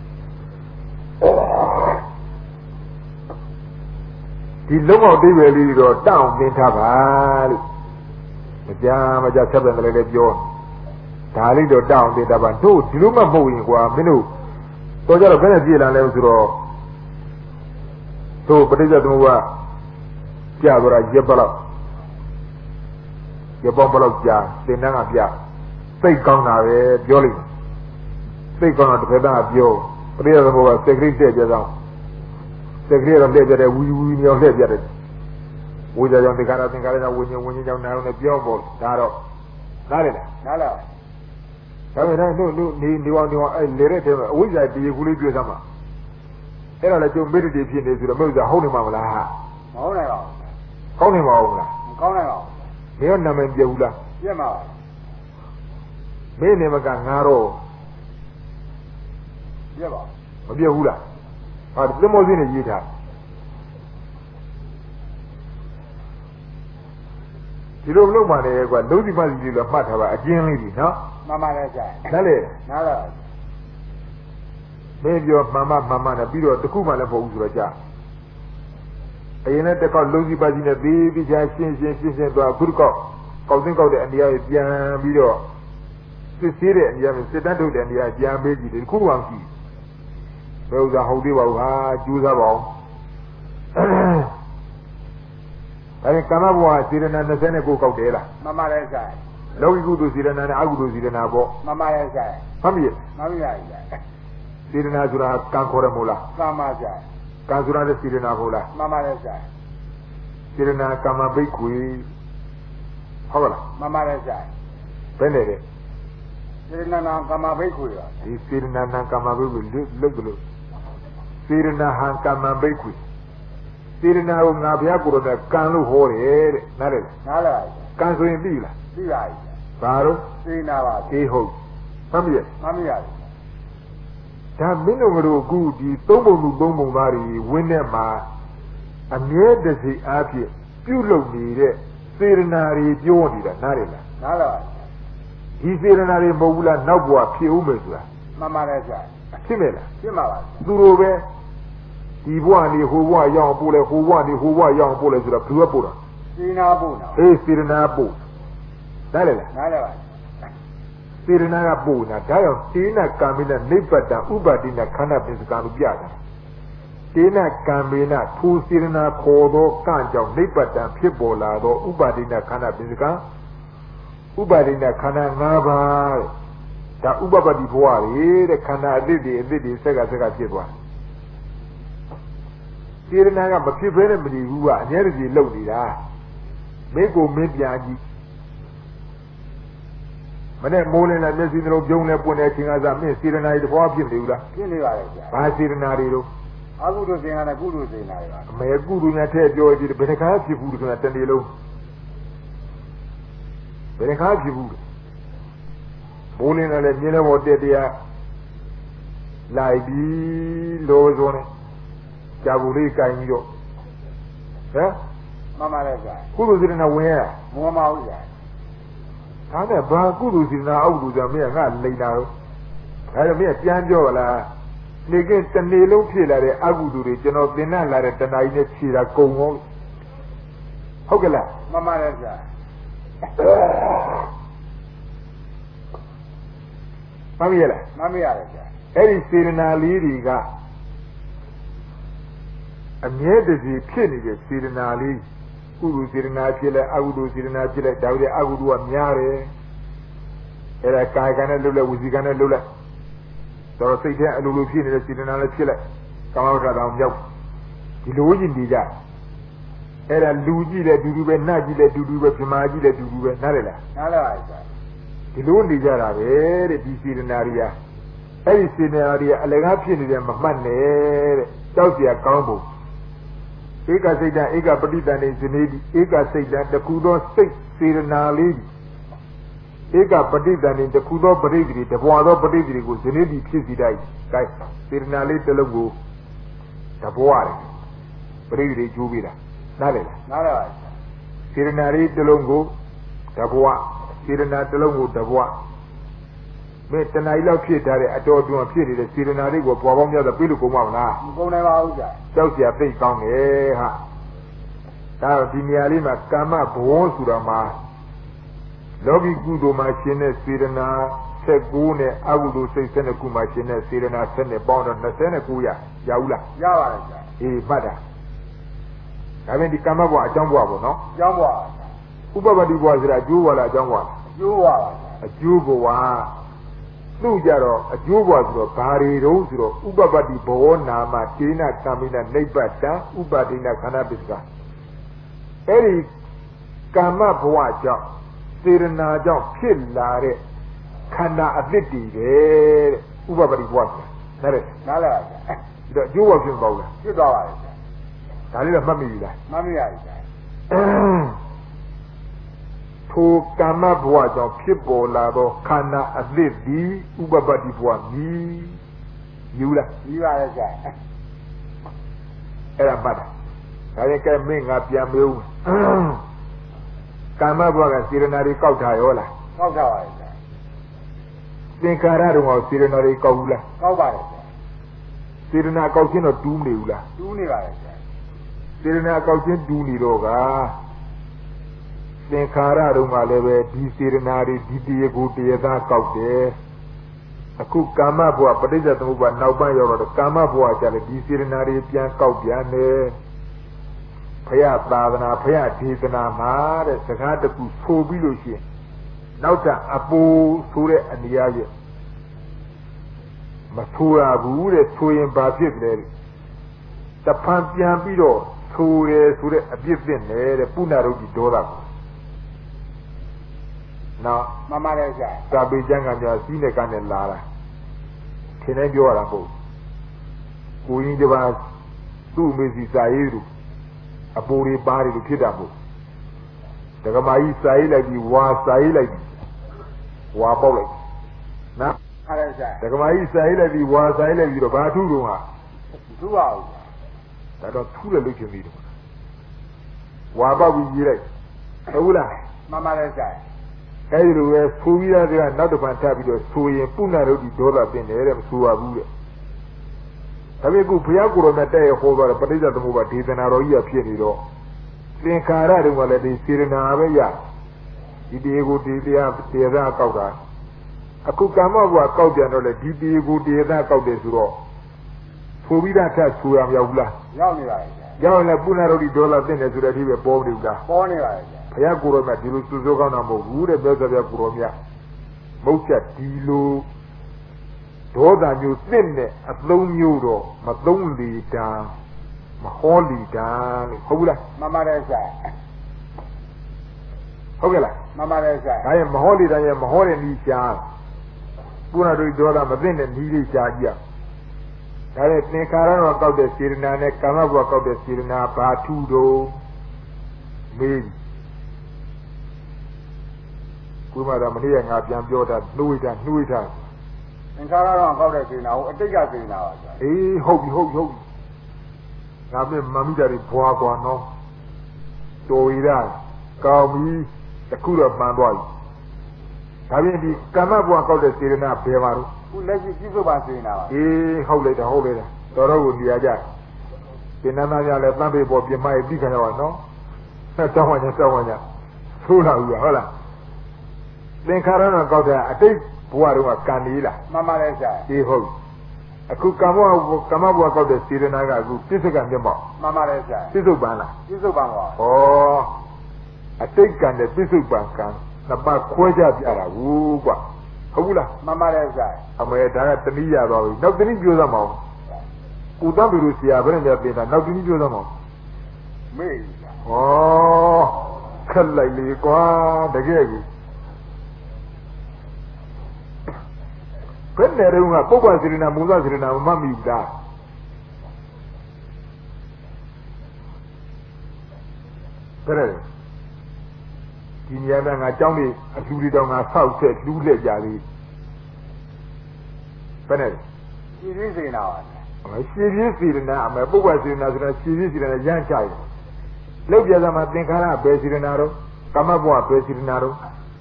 ဒီလုံးအောင်အိဗယ်လေးတော့တောင်းတင်ထားပါလို့မကြားမကြားဆက်ပြန်တယ်လည်းပြောဒါလေးတော့တောင်းတင်တာပါတို့ဒီလိုမှမဟုတ်ရင်ကွာမင်းတို့တော့ကြတော့ဘယ်နဲ့ပြေးလာလဲဆိုတော့တို့ပဋိစ္စသမုပ္ပါပြတော့ရက်ပလောက်ရက်ပေါင်းပလောက်ကြာသင်္นานကပြစိတ်ကောင်းတာပဲပြောလိမ့်မယ်စိတ်ကောင်းတာတစ်ခါတည်းပြောပဋိစ္စသမုပ္ပါစက်ခရစ်တဲ့ပြဆောင်စက်ခရစ်တော့လက်ပြတဲ့ဝီဝီမျိုးလက်ပြတဲ့ဝိဇ္ဇာကြောင့်ဒီခါရသင်္ခါရကြောင့်ဝိညာဉ်ဝိညာဉ်ကြောင့်နာရုံနဲ့ပြောပေါ်ဒါတော့နားလေလားနားလားဒါပေမဲ့တို့တို့နေနေအောင်နေအောင်အဲ့လေတဲ့ထဲမှာအဝိဇ္ဇာတည်ကူလေးပြောစမ်းပါအဲ့တော့လည်းကျုံမေတ္တတိဖြစ်နေဆိုတော့မဟုတ်ကြဟုတ်နေမှာမလားဟာမဟုတ်နိုင်ပါဘူးကောင်းနေမှာဟုတ်လားမကောင်းနိုင်ပါဘူးမင်းနာမည်ပြဘူးလားပြမှာပါမင်းနေမကငါတော့ပြပါမပြဘူးလားဟာသမောစင်းနေရေးထားဒီလိုလုပ်မှလည်းကွာလုံးစီမစီလေးတော့မှတ်ထားပါအကျဉ်းလေးကြီးနော်မှန်ပါလေကြာနားလေနားလားမင်းပြောမှန်မှမှန်မှနဲ့ပြီးတော့တခုမှလည်းမဟုတ်ဘူးဆိုတော့ကြာအရင်နဲ့တစ်ခေါက်လုံးစီပါစီနဲ့သေးသေးချာရှင်းရှင်းရှင်းရှင်းသွားခုတစ်ခေါက်ကောက်သိန်းကောက်တဲ့အနေအထားပြန်ပြီးတော့စစ်သေးတဲ့အနေအထားစစ်တတ်ထုတ်တဲ့အနေအထားပြန်ပေးကြည့်တယ်ခုမှမရှိဘယ်ဥစ္စာဟုတ်သေးပါဘူးဟာကျူးစားပါအောင်အဲကာမဘဝစေရနာ၂၉ကောက်တယ်လားမှန်ပါတယ်ဆရာလောကီကုသိုလ်စေရနာနဲ့အကုသိုလ်စေရနာပေါ့မှန်ပါတယ်ဆရာမှတ်ပြီမှန်ပြီဆရာစေရနာဆိုတာကံခေါ်ရမို့လားမှန်ပါဆရာကံဆိုတာလည်းစေရနာဟုတ်လားမှန်ပါတယ်ဆရာစေရနာကာမဘိက္ခွေဟုတ်လားမှန်ပါတယ်ဆရာဘယ်နဲ့လဲစေရနာနာကာမဘိက္ခွေပါဒီစေရနာနာကာမဘိက္ခွေလုတ်လို့စေရနာဟံကာမဘိက္ခွေစေရနာကိုငါဘုရားကိုယ်တော်ကံလို့ဟောတယ်တဲ့နားလေနားလားကံဆိုရင်ပြီလားပြီပါပြီဘာလို့စေနာပါအေးဟုတ်ကမှန်ပြီမှန်ပြီရတယ်ဒါမင်းတို့တို့အခုဒီသုံးပုံလူသုံးပုံသားတွေဝင်းထဲမှာအမြဲတစေအားဖြင့်ပြုလုပ်နေတဲ့စေရနာတွေပြောနေတာနားရလားနားလားဒီစေရနာတွေမဟုတ်ဘူးလားနောက်ဘဝဖြစ်ဦးမယ်ဆိုတာမှန်ပါတယ်ဆရာဖြစ်မယ်လားဖြစ်မှာပါသူတို့ပဲဒီဘဝနေဟိုဘဝရောက်ပို့လဲဟိုဘဝနေဟိုဘဝရောက်ပို့လဲဆိုတော့ဘယ်လိုပို့တာစေနာပို့တာအေးစေရနာပို့နားရလားနားရပါစေရနာကပို့တာဒါကြောင့်စေနာကံမိနဲ့နိဗ္ဗတံဥပါတိနဲ့ခန္ဓာပစ္စကံလို့ပြတာစေနာကံမိနဲ့ထူစေရနာခေါ်သောကံကြောင့်နိဗ္ဗတံဖြစ်ပေါ်လာသောဥပါတိနဲ့ခန္ဓာပစ္စကံဥပါတိနဲ့ခန္ဓာ၅ပါးဒါဥပပတ္တိဘဝတွေတဲ့ခန္ဓာအသစ်တွေအသစ်တွေဆက်ကဆက်ကဖြစ်သွားစေရနာကမဖြစ်ဘဲနဲ့မနေဘူးကအញ្ញဲတကြီးလှုပ်နေတာမင်းကိုမင်းပြန်ကြည့်မနဲ့မိုးလင်းလာမျက်စိလုံးပြုံးလဲပွင့်တဲ့အချိန်ကစားမင်းစေရနာတွေတဘွားဖြစ်နေဘူးလားဖြစ်နေပါလေဆရာဘာစေရနာတွေတော့အကုသိုလ်စေရနာနဲ့ကုသိုလ်စေရနာတွေပါအမေကုသိုလ်နဲ့ထည့်ပြောကြည့်တယ်ဘယ်တခါဖြစ်ဘူးဆိုတာတနေ့လုံးဘယ်တခါဖြစ်ဘူးမိုးလင်းလာလဲမြင်းလဲပေါ်တက်တရားလိုက်ပြီးလိုစုံနေကြာဘူးလေးကိုင်ပြီးတော့ဟမ်မှန်ပါလေဆရာကုသိုလ်စေရနာဝင်ရမဝင်ပါဘူးဆရာဒါနဲ့ဘာကုသိုလ်စေရနာအောက်လူဆိုမင်းကငါလိန်တာတော့ဒါကြောင့်မင်းပြန်ပြောလားနေကတနေ့လုံးဖြစ်လာတဲ့အကုသိုလ်တွေကျွန်တော်သင်္နလာတဲ့တဏှာကြီးနဲ့ခြေတာကုံရောဟုတ်ကလားမှန်ပါလေဆရာမှန်ပြီလားမှန်ပြီရတယ်ဆရာအဲ့ဒီစေရနာလေးတွေကအမြဲတစေဖြစ်နေတဲ့စေရနာလေးကုသိုလ်စေရနာဖြစ်လဲအကုသိုလ်စေရနာဖြစ်လဲဒါတွေအကုသိုလ်ကများတယ်အဲ့ဒါကာယကံနဲ့လှုပ်လဲဝစီကံနဲ့လှုပ်လဲတော့စိတ်ထဲအလိုလိုဖြစ်နေတဲ့စေရနာလည်းဖြစ်လဲကာမဝဋ္ဌတောင်မြောက်ဒီလိုကြီးနေကြအဲ့ဒါလူကြီးလည်းဒူဒူပဲနတ်ကြီးလည်းဒူဒူပဲပြမာကြီးလည်းဒူဒူပဲနားရလားနားရပါပြီဒီလိုနေကြတာပဲတဲ့ဒီစေရနာတွေကအဲ့ဒီစေရနာတွေကအလကားဖြစ်နေတယ်မမှတ်နဲ့တဲ့ကြောက်เสียကောင်းဖို့ဧကစိတ်တဧကပဋိသန္ဓေဇနေတိဧကစိတ်တတခုသောစိတ်စေရနာလေးဧကပဋိသန္ဓေတခုသောပရိသေတဘွာသောပရိသေကိုဇနေတိဖြစ်စီတိုက်ကဲစေရနာလေးတစ်လုံးကိုတဘွာတယ်ပရိသေကျိုးပေးတာနားလည်လားနားလည်ပါစေရနာလေးတစ်လုံးကိုတဘွာစေရနာတစ်လုံးကိုတဘွာမင်းတဏှာကြီးလောက်ဖြစ်ထားတဲ့အတော်တွန်းဖြစ်နေတဲ့စေရနာလေးကိုပွားပေါင်းများတော့ပြေးလို့ကုန်မှာမလားမကုန်နိုင်ပါဘူးကြာကြောက်เสียသိကောင်းတယ်ဟာဒါဒီနေရာလေးမှာကာမဘဝဆိုတာမှာလောကီကုသိုလ်မှာရှင်တဲ့စေရနာဆက်ကိုနဲ့အကုသိုလ်စိတ်ဆက်နှစ်ခုမှာရှင်တဲ့စေရနာဆက်နှစ်ပေါင်းတော့နှစ်နခုရရဘူးလားရပါတယ်ကြာအေးမှတ်တာဒါပြင်ဒီကာမဘဝအကြောင်းဘဝပေါ့နော်အကြောင်းဘဝဥပပတ္တိဘဝဆိုတာအကျိုးဘဝလားအကြောင်းဘဝလားအကျိုးဘဝပါအကျိုးဘဝသူ့ကြတော့အကျိုးဘဝဆိုတော့ဘာတွေတုံးဆိုတော့ဥပပတ္တိဘောနာမတေနသမိနနိဗ္ဗတံဥပါတိနခန္ဓာပစ္စကအဲ့ဒီကာမဘဝကြောင့်စေရနာကြောင့်ဖြစ်လာတဲ့ခန္ဓာအသစ်တွေပဲတဲ့ဥပပတ္တိဘဝဆိုတာနားလည်နားလည်ပါဗျာဒါအကျိုးဘဝဖြစ်ပါဦးလားဖြစ်သွားပါပြီဗျာဒါလေးတော့မှတ်မိပြီလားမှတ်မိပါပြီဗျာထိုကာမဘဝကြောင့်ဖြစ်ပေါ်လာသောခန္ဓာအသစ်သည်ဥပပတ္တိဘဝမြည်ယူလားမြည်ပါရဲ့ကြာအဲ့ဒါမှတ်တာဒါရင်ကဲမင်းငါပြန်မေးဦးကာမဘဝကစေရနာတွေကောက်တာရောလားကောက်တာပါရဲ့ကြာသင်္ခါရတော်ကစေရနာတွေကောက်ဘူးလားကောက်ပါတယ်ကြာစေရနာကောက်ခြင်းတော့တူးနေဘူးလားတူးနေပါရဲ့ကြာစေရနာကောက်ခြင်းတူးနေတော့ကသင်္ခါရတော်မှာလည်းပဲဒီစေရနာတွေဒီတရားကိုတရားသားကောက်တယ်အခုကာမဘဝပဋိစ္စသမုပ္ပါနောက်ပိုင်းရောက်တော့ကာမဘဝကျလည်းဒီစေရနာတွေပြန်ကောက်ပြန်တယ်ဖယားသာသနာဖယားဒေသနာမှာတဲ့စကားတစ်ခုဆိုပြီးလို့ရှိရင်နောက်ထပ်အပူဆိုတဲ့အနေအရမဆိုရဘူးတဲ့ဆိုရင်ဘာဖြစ်လဲတဖန်ပြန်ပြီးတော့ဆိုတယ်ဆိုတဲ့အပြစ်သင့်တယ်တဲ့ပုဏ္ဏရုပ်ကြီးဒေါသကိုနော်မှန်ပါတယ်ဆရာစာပေကျမ်းကများစီးနဲ့ကနဲ့လာတာထင်တိုင်းပြောရတာမဟုတ်ကိုရင်းတစ်ပါးသူ့အမေစီစာရေးသူအပူတွေပါတယ်လို့ဖြစ်တာမဟုတ်ဒကမာကြီးစာရေးလိုက်ပြီးဝါစာရေးလိုက်ပြီးဝါပေါက်လိုက်နော်ဆရာဒကမာကြီးဆိုင်လိုက်ပြီးဝါဆိုင်လိုက်ပြီးတော့ဘာထုတော့ဟာသူ့ပါဦးဒါတော့ထူးတယ်လို့ရှင်ပြီးတော့ဝါပေါက်ပြီးရေးလိုက်ဟုတ်လားမှန်ပါတယ်ဆရာအဲဒီလိုပဲဆိုပြီးသားကနောက်တစ်ခါထပ်ပြီးတော့ဆိုရင်ပုဏ္ဏရုပ်ဒီဒေါသပင်တယ်တဲ့မဆိုပါဘူးတဲ့ဒါပေမဲ့ခုဘုရားကိုယ်တော်မြတ်တဲ့ဟောသွားတဲ့ပဋိစ္စသမုပ္ပါဒေသနာတော်ကြီးကဖြစ်နေတော့သင်္ခါရတုန်းကလည်းဒီစေရနာပဲရဒီတေကိုဒီတရားတရားကောက်တာအခုကာမဘဝကောက်ပြန်တော့လေဒီတေကိုတရားကောက်တယ်ဆိုတော့ဆိုပြီးသားထပ်ဆိုရမရောက်ဘူးလားရောက်နေပါရဲ့ဆရာရောက်ရင်လည်းပုဏ္ဏရုပ်ဒီဒေါသပင်တယ်ဆိုတဲ့အထိပဲပေါ်နေဘူးလားပေါ်နေပါရဲ့ဆရာဘုရားကိုယ်တော်မြတ်ဒီလိုစွစိုးကောင်းတာမဟုတ်ဘူးတဲ့ပြောစရာကိုယ်တော်မြတ်မဟုတ်ချက်ဒီလိုဒေါသမျိုးသင့်တဲ့အသုံးမျိုးတော့မသုံးလီတာမဟောလီတာလို့ဟုတ်ဘူးလားမှန်ပါတယ်ဆရာဟုတ်ကဲ့လားမှန်ပါတယ်ဆရာဒါရင်မဟောလီတာရဲ့မဟောတဲ့နီးရှားပုဏ္ဏတို့ဒေါသမသင့်တဲ့နီးလေးရှားကြီးဒါနဲ့သင်္ခါရတော့ကောက်တဲ့စေရနာနဲ့ကာမဘဝကောက်တဲ့စေရနာဘာထူတော့မေးကိုယ်မှတော့မနေ့ကငါပြန်ပြောတာနှွေးတာနှွေးတာသင်္ခါရတော့ကောက်တဲ့စေနာကိုအတိတ်ကစေနာပါဆရာအေးဟုတ်ပြီဟုတ်ပြီဟုတ်ပြီငါပြမမိတာတွေဘွားကွာနော်တော်ရတာကောင်းပြီတခုတော့မှန်သွားပြီဒါပြင်ဒီကမ္မဘွားကောက်တဲ့စေရနာဘယ်မှာတော့ခုလက်ရှိပြစ္ဆုတ်ပါစေနာပါအေးဟုတ်လိုက်တာဟုတ်လိုက်တာတော်တော်ကိုနေရာကြပြင်းနာသားကြလဲတမ်းပေပေါ်ပြင်မရဲ့ပြီးခံရပါနော်ဆက်တောင်းဝညတောင်းဝညဆိုးလာဘူးဟုတ်လားသင်္ခါရတော့ကောက်တဲ့အတိတ်ဘဝတော့ကံနေလားမှန်ပါတယ်ဆရာအေးဟုတ်အခုကမ္မကမ္မဘဝကောက်တဲ့စေရနာကအခုပြစ္ဆုတ်ကမျက်မှောက်မှန်ပါတယ်ဆရာပြစ္ဆုတ်ပန်လားပြစ္ဆုတ်ပါပါဩအတိတ်ကံနဲ့ပြစ္ဆုတ်ပန်ကံနှစ်ပါးခွဲခြားပြတာဘူးကွာဟုတ်ဘူးလားမှန်ပါတယ်ဆရာအမေဒါကတနည်းရသွားပြီနောက်တနည်းပြောသမောင်းကုသဘီလိုဆရာဘယ်နဲ့ပြင်တာနောက်တနည်းပြောသမောင်းမေးဆရာဩခက်လိုက်လေကွာတကယ်ကြီးဘယ်နဲ့တော့ကပုပ္ပစေရနာမူလစေရနာမမှတ်မိဘူးလားဘယ်နဲ့ဒီညမှာငါကြောင်းနေအလူတွေတောင်ငါဆောက်ဆက်လူးလက်ကြသေးဘယ်နဲ့ရှင်းရင်းစေနာပါဆရာအမရှင်းပြင်းစေရနာအမပုပ္ပစေရနာဆိုတာရှင်းပြင်းစေရနာရမ်းချတယ်လောက်ပြသားမှာသင်္ခါရဘယ်စေရနာတော့ကာမဘဝဘယ်စေရနာတော့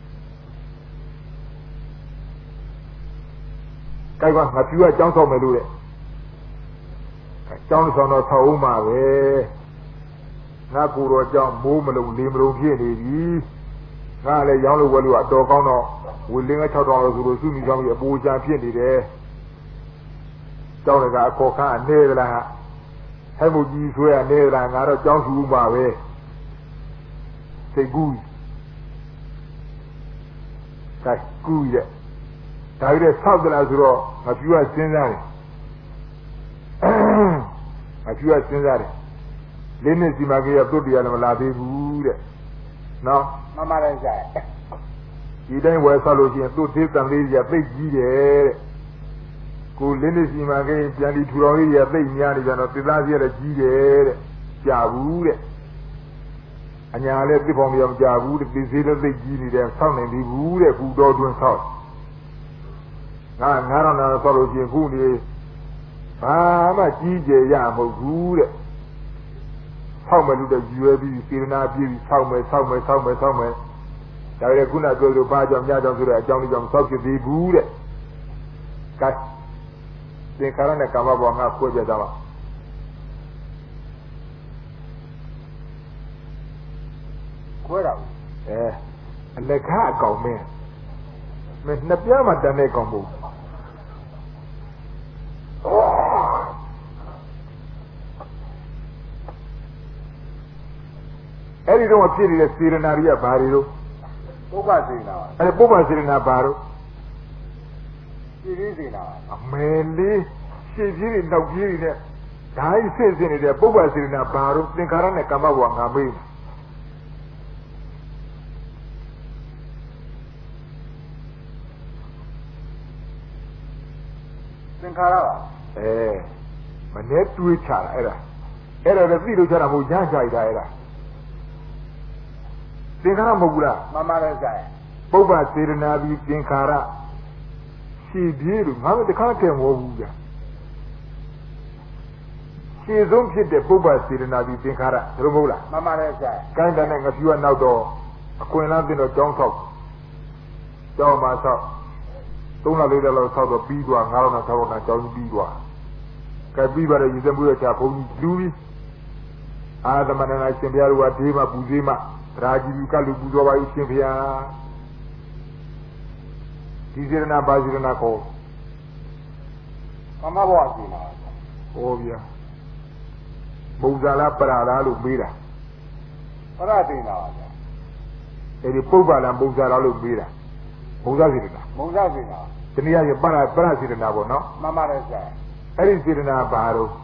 ကြိုက်ပါငါပြူကအကြောင်းဆောင်မယ်လို့တဲ့အကြောင်းဆောင်တော့ဆောက်ဦးမှာပဲငါကိုယ်တော်ကြောင့်မိုးမလုံးလေမလုံးဖြစ်နေပြီငါလည်းရောင်းလို့ဝယ်လို့အတော်ကောင်းတော့ဝေလင်းက၆တောင်လို့ဆိုလို့စုမိဆောင်ပြီးအပူချာဖြစ်နေတယ်ကျောင်းလည်းကအခေါ်ခန်းအနေသလားဟဲ့မူကြီးဆွဲအနေသလားငါတော့ကျောင်းစုဦးမှာပဲစိတ်ကူးကဲကူးရဲ့ဒါကြတဲ့ဆောက်ကြလားဆိုတော့ငါပြူကစဉ်းစားတယ်ငါပြူကစဉ်းစားတယ်လင်းနေစီမကြီးကတုတ်တရားလည်းမလာသေးဘူးတဲ့နော်မှန်ပါတယ်ဆရာဒီတိုင်းဝယ်ဆောက်လို့ရှိရင်သူ့သေးတန်လေးကြီးကသိကြီးတယ်တဲ့ကိုလင်းနေစီမကြီးပြန်ပြီးထူတော်လေးကြီးကသိများနေကြတော့သစ်သားကြီးလည်းကြီးတယ်တဲ့ကြာဘူးတဲ့အညာလည်းသိဖို့မရမကြာဘူးတဲ့သစ်သေးလည်းသိကြီးနေတယ်ဆောက်နေပြီဘူးတဲ့ခုတော်တွင်ဆောက်ငါငါတော့နာဆောက်လို့ရှိရင်ခုနေဘာမှကြီးကျယ်ရမဟုတ်ဘူးတဲ့ဆောက်မယ်လို့တည်းရွယ်ပြီးစေရနာပြည့်ပြီးဆောက်မယ်ဆောက်မယ်ဆောက်မယ်ဆောက်မယ်ဒါကြတဲ့ခုနပြောလို့ဘာကြောင့်ညကြောင့်ဆိုတဲ့အကြောင်းလေးကြောင့်ဆောက်ဖြစ်သေးဘူးတဲ့ကဲသင်္ခါရနဲ့ကာမဘဝငါခွဲပြကြပါခွဲတာဘူးအဲအလက်ခအကောင်မင်းမင်းနှစ်ပြားမှတန်တဲ့ကောင်မဟုတ်အဲ့ဒီတော့ဖြစ်နေတဲ့စေရနာတွေကဘာတွေတော့ပုပ္ပစေနာပါအဲ့ပုပ္ပစေရနာဘာတော့ရှင်းရင်းစေနာပါအမေလေးရှေ့ပြေးတွေနောက်ပြေးတွေနဲ့ဓာတ်စစ်စစ်နေတဲ့ပုပ္ပစေရနာဘာတော့သင်္ခါရနဲ့ကာမဘဝငါမေးသင်္ခါရပါအဲမနေ့တွေးချတာအဲ့ဒါအဲ့ဒါလည်းသိလို့ချတာမဟုတ်ရမ်းချလိုက်တာအဲ့ဒါသင်္ခါရမဟုတ်ဘူးလားမှန်ပါတယ်ဆရာပုပ္ပစေရနာပြီးသင်္ခါရ she did, Mamma the content of Uga. She is on the Buba Sirena, the Tinkara, Romola. Mamma Reza. Kind of name of you are now door. A Queen London or John Top. John myself. Don't let the Lord talk of Bidwa, Harana Tarona, John Bidwa. Kabiba is a Buddha Chapel, Louis. Other man and I can be a Dima Buzima, Raji Kalu Buzova Isimpia. This is an ambassador call. Mamma Wazina. Oh, yeah. Muzala Parala Lubira. Paratina. E di Pubala and Muzala Lubira. Muzazina. Muzazina. Tenia Para Brasina, no? Mamma Reza. Erisina Baro.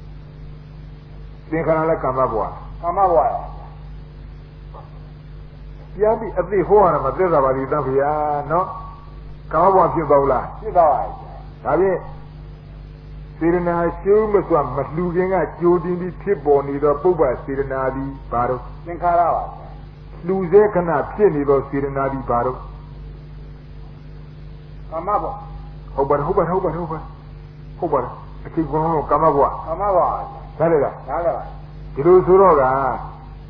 Tinkana Kamabwa. Kamawa. Yabi at the Horn of Madrid, no? Kamabwa Kibaula. Kibawa. Abi Sirena Shum was looking at Jodin the tip on either Puba Sirenadi Baro. Tinkara. Luze cannot penny those Sirenadi Baro. Kamabo. Hobart, Hobart, Hobart, Hobart. Hobart. I keep going on Kamabwa. Kamawa. Salada. Salada. Kirusuroga.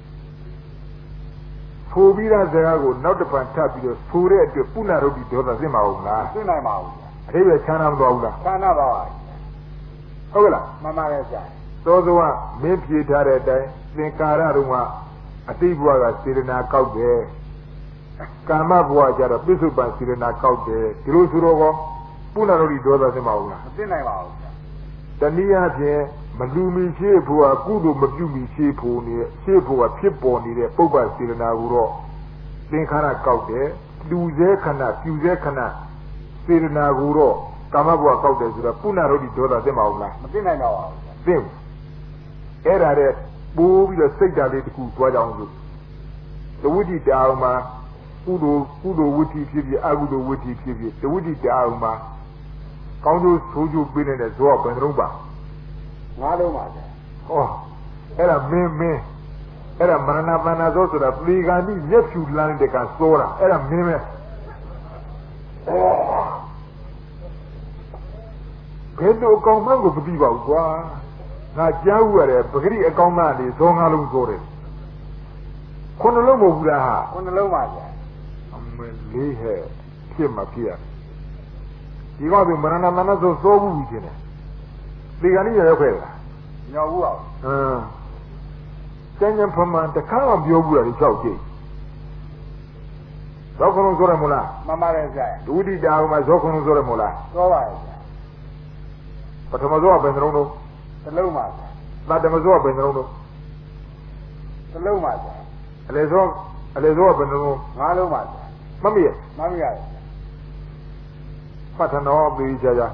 Fubira Zago, not the Pantapi, Fure at the Punarodi Dota Zimauna. Sinamau. They were Chana Bola. Kanaba. Hola. Mamma Reza. So the one, maybe it had a day, Tinkara Ruma, a Tibua Sirena Cow there. Kamabwa Jara, Bishop by Sirena Cow there. Kirusurogo, Punarodi Dota Zimauna. Sinamau. The Nia Malumi Shepu, a good Malumi Shepu near Shepu, a chip on the Poba Sirena Uro. Tinkara Cow there, Luzekana, Fuzekana, Sirena Uro, Kamabwa Cow there, Punarodi Dota Zimauna. Sinamau. Sim. Era it, move the sector to go down. The woody Dalma, Udo, Udo Witty T V, Agudo Witty T V, the woody Dalma. Council Soju been in a swap and rumba. Maluma. Oh, era me me. Era Manana Manazo, the Fligani, nephew land the Castora, era me. Oh, get no command of Diva. Not Jaware, Bagri a command is on Aluzore. Konolomo Buraha. Konoloma. I'm lay here, Kim Apia. You got the Manana Manazo so weak in it. Ligani, no, uh, Kenyan Paman, the car of Yoga is okay. Zokono Zoremola. Mamma Reza. Woody down my Zokono Zoremola. Go away. But Amazoa Benrono. The Luma. Not the Mazoa Benrono. The Luma. Alezo, Alezo Benrono. Maluma. Mammy, Mammy. Patano, the Jaya.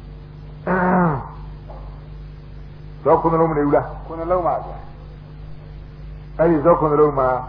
Zokono Mula. Konoloma. That is Zokono Roma.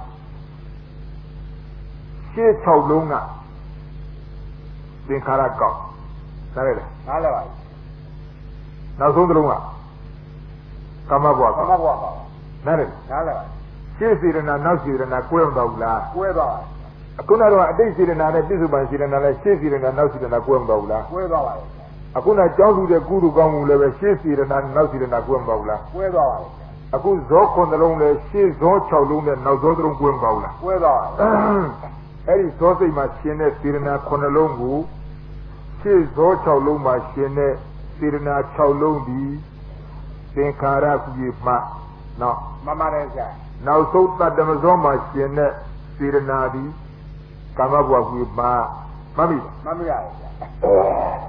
She told Luna. Then Karaka. Sarada. Nalawai. Now Zondruma. Kamabwa. Kamabwa. Nare. Nalawai. She is in a Nazi and a Quembaula. Weba. Akuna they sit in a Bisuban sit in a Shesi and a Nazi and a Quembaula. Weba. Akuna Johu the Guru Gamu level Shesi and a Nazi and a Quembaula. Weba. Aku Zok on the long she is Zon Chalun and now Zodrum Quembaula. Weba. Eri Zosi Machine Sirina Konalongu. She is Zon Chalun Machine Sirina Chalundi. Tinkara Kuyima. Now, Mamma Reza. now so that the Mazoma Shene Sirenadi Kamabwa Kuyima. Mami. Mammy Reza.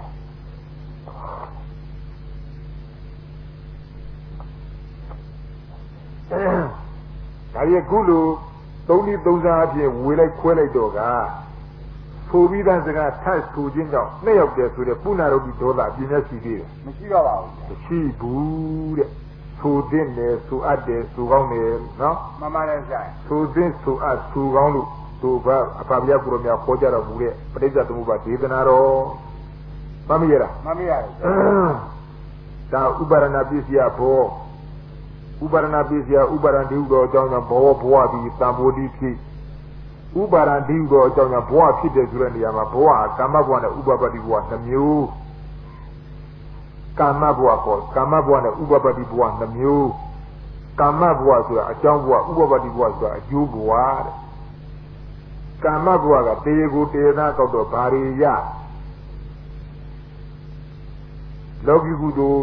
Kaya Gulu, Tony Doza, will I quell a dog? So we dance a task to Jinga, nay of there to the Punaro Dola, Dinasi. Michigawa. She booed. So then there's to add this to Gone, no? Mamma Reza. So then to add to Gonu to Fabia Puromia Koja of Mure, Presa to move at Divanaro. Mamiera. Mammy Reza. Now Ubarana Bisia Po. Ubarana Bisia, Ubaran Dugo, down a Boa Boabi, Tambodi. ဥပါဒံဒီဟုသောအကြောင်းကြောင့်ဘဝဖြစ်တယ်ဆိုတဲ့နေရာမှာဘဝကာမဘဝနဲ့ဥပပတ္တိဘဝနှမျိုးကာမဘဝကောကာမဘဝနဲ့ဥပပတ္တိဘဝနှမျိုးကာမဘဝဆိုတာအကြောင်းဘဝဥပပတ္တိဘဝဆိုတာအကျိုးဘဝတဲ့ကာမဘဝကတေကိုတေသာကောက်တော့ဘာတွေရလောကီကုသိုလ်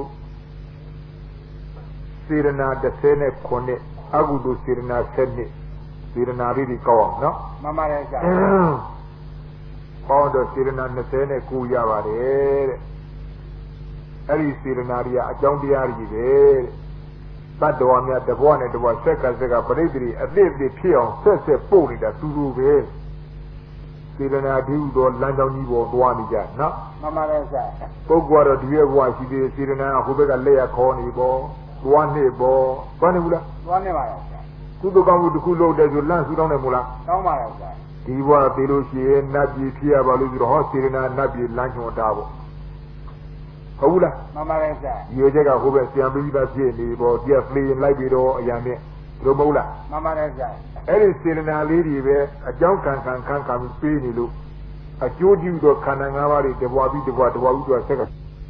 စေရနာတစ်ဆယ်နဲ့ခုနှစ်အကုသိုလ်စေရနာဆယ်နှစ်စေရနာလေးတွေကောက်အောင်နော်မှန်ပါတယ်ဆရာပေါင်းတော့စေရနာနှစ်ဆယ်နဲ့ကိုရပါတယ်တဲ့အဲ့ဒီစေရနာတွေကအကြောင်းတရားတွေပဲတဲ့တတ္တဝါများတဘွားနဲ့တဘွားဆက်ကဆက်ကပရိသေအသစ်အသစ်ဖြစ်အောင်ဆက်ဆက်ပို့နေတာသူတို့ပဲစေရနာဒီဟုသောလမ်းကြောင်းကြီးပေါ်သွားနေကြနော်မှန်ပါတယ်ဆရာပုဂ္ဂိုလ်ကတော့ဒီရဲ့ဘဝရှိသေးစေရနာဟိုဘက်ကလက်ရခေါ်နေပေါ်သွားနေပေါ်ဘာနေဘူးလားသွားနေပါလားဆရာကုသကောင်းမှုတစ်ခုလုပ်တယ်ဆိုလမ်းဆူတောင်းတယ်မို့လားတောင်းပါလားဆရာဒီဘဝပြေလို့ရှိရင်နတ်ပြည်ဖြစ်ရပါလို့ဆိုတော့ဟောစေရနာနတ်ပြည်လမ်းချွန်တာပေါ့ဟုတ်ဘူးလားမှန်ပါတယ်ဆရာရေချက်ကဟိုဘက်ဆံပြီးသားဖြစ်နေပေါ်ကြက်ပြေးလိုက်ပြီးတော့အရာနဲ့ဘယ်လိုမဟုတ်လားမှန်ပါတယ်ဆရာအဲ့ဒီစေရနာလေးတွေပဲအကြောင်းခံခံခံခံပြီးပေးနေလို့အကျိုးပြုတော့ခန္ဓာ၅ပါးတွေတဘွားပြီးတဘွားတဘွားပြီးတော့ဆက်က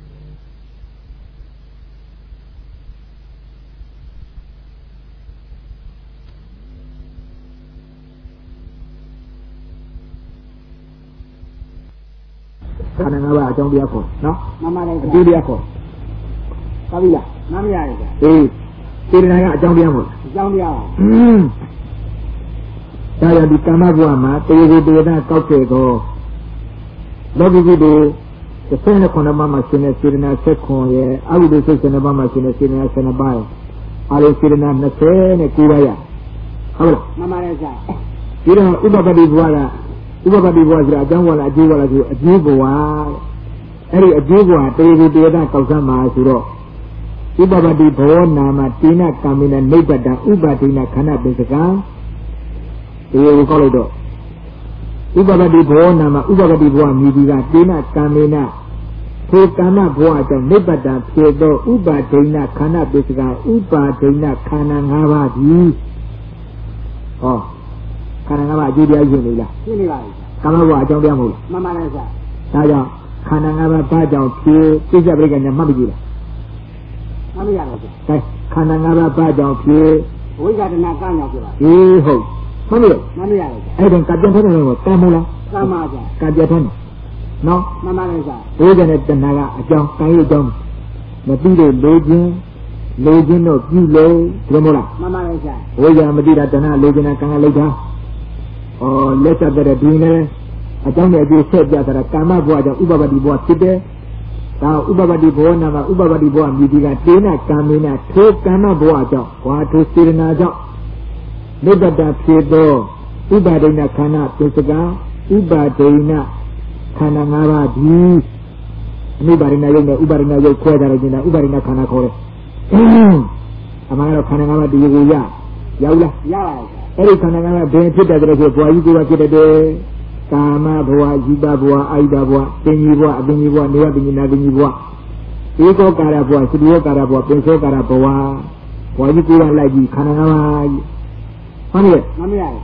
ခန္ဓာ၅ပါးအကြောင်းတရားခေါ်နော်မှန်ပါတယ်အကျိုးတရားခေါ်ပါပြီလားမှန်ပါတယ်ဆရာအေးစေရနာကအကြောင်းတရားမို့အကြောင်းတရားပါอืมဒါရဒီကာမဘဝမှာတေယတေယတာကောက်ခဲ့တော့လောကီကုသိုလ်တစ်ဆယ်နဲ့ခုနှစ်ပါးမှာရှင်တဲ့စေရနာဆက်ခွန်ရဲ့အဝိဒ္ဓစိတ်ဆယ်နှစ်ပါးမှာရှင်တဲ့စေရနာဆယ်နှစ်ပါးရဲ့အားလုံးစေရနာ၂၀နဲ့ကိုးပါးရဟုတ်လားမှန်ပါတယ်ဆရာဒီတော့ဥပပတ္တိဘဝကဥပပတ္တိဘဝဆိုတာအကြောင်းဘဝလားအကျိုးဘဝလားဆိုအကျိုးဘဝအဲ့ဒီအကျိုးဘဝတေယတေယတာကောက်စမ်းမှာဆိုတော့ဥပပတ္တိဘောနာမတိနကာမိနနိဗ္ဗတံဥပဒိနခန္ဓာပင်စကံဒီကိုကောက်လိုက်တော့ဥပပတ္တိဘောနာမဥပပတ္တိဘောမြည်ဒီကတိနကာမိနထိုကာမဘောအကြောင့်နိဗ္ဗတံဖြစ်သောဥပဒိနခန္ဓာပင်စကံဥပဒိနခန္ဓာ၅ပါးသည်ဟောခန္ဓာ၅ပါးအကျိုးတရားရှင်းနေလားရှင်းနေပါပြီကာမဘောအကြောင်းတရားမဟုတ်လားမှန်ပါတယ်ဆရာဒါကြောင့်ခန္ဓာ၅ပါးဘာကြောင့်ဖြစ်သိစ္စာပရိက္ခဏမှတ်ပြီလားမှန်ပါရဲ့ဆရာအဲခန္ဓာ၅ပါးဘာကြောင့်ဖြစ်ဝိဇ္ဇာတနာကံကြောင့်ဖြစ်ပါအေးဟုတ်မှန်ပြီမှန်ပါရဲ့အဲ့ဒါကပြတ်ထတယ်လို့ကံမလားကံပါဗျာကံပြတ်ထတယ်နော်မှန်ပါရဲ့ဆရာဝိဇ္ဇာနဲ့တဏှာကအကြောင်းကံရဲ့အကြောင်းမပြီးလို့လိုခြင်းလိုခြင်းတော့ပြုလို့ဒီလိုမလားမှန်ပါရဲ့ဆရာဝိဇ္ဇာမတိတာတဏှာလိုခြင်းနဲ့ကံကလိုက်တာဩလက်ဆက်တဲ့ဒီနဲ့အကြောင်းနဲ့အကျိုးဆက်ပြတာကာမဘဝကြောင့်ဥပပတ္တိဘဝဖြစ်တယ်ဒါဥပပတ္တိဘောနာမှာဥပပတ္တိဘောမြည်ဒီကတေနကာမေနထိုကာမဘဝကြောင့်ဝါထိုစေရနာကြောင့်နိဗ္ဗတံဖြစ်သောဥပါဒိနခန္ဓာပစ္စကဥပါဒိနခန္ဓာ၅ပါးဒီအနိဗ္ဗာဒိနယုတ်နဲ့ဥပါဒိနယုတ်ခွဲထားတဲ့ကျင်တာဥပါဒိနခန္ဓာခေါ်တယ်အမှန်ကတော့ခန္ဓာ၅ပါးဒီကိုရရောက်လားရပါဘူးအဲ့ဒီခန္ဓာ၅ပါးဘယ်ဖြစ်တယ်ဆိုတော့ဘဝကြီးကိုဖြစ်တဲ့ကာမဘဝ၊ဤတဘဝ၊အာယတဘဝ၊ပင်ကြီးဘဝ၊အပင်ကြီးဘဝ၊နေဝပင်ကြီးနာပင်ကြီးဘဝဧကောကာရဘဝ၊သတိယောကာရဘဝ၊ပင်စောကာရဘဝဘဝကြီးကိုယ်လိုက်ပြီးခန္ဓာ၅ပါးကြီးမှန်ရဲ့မှန်ရဲ့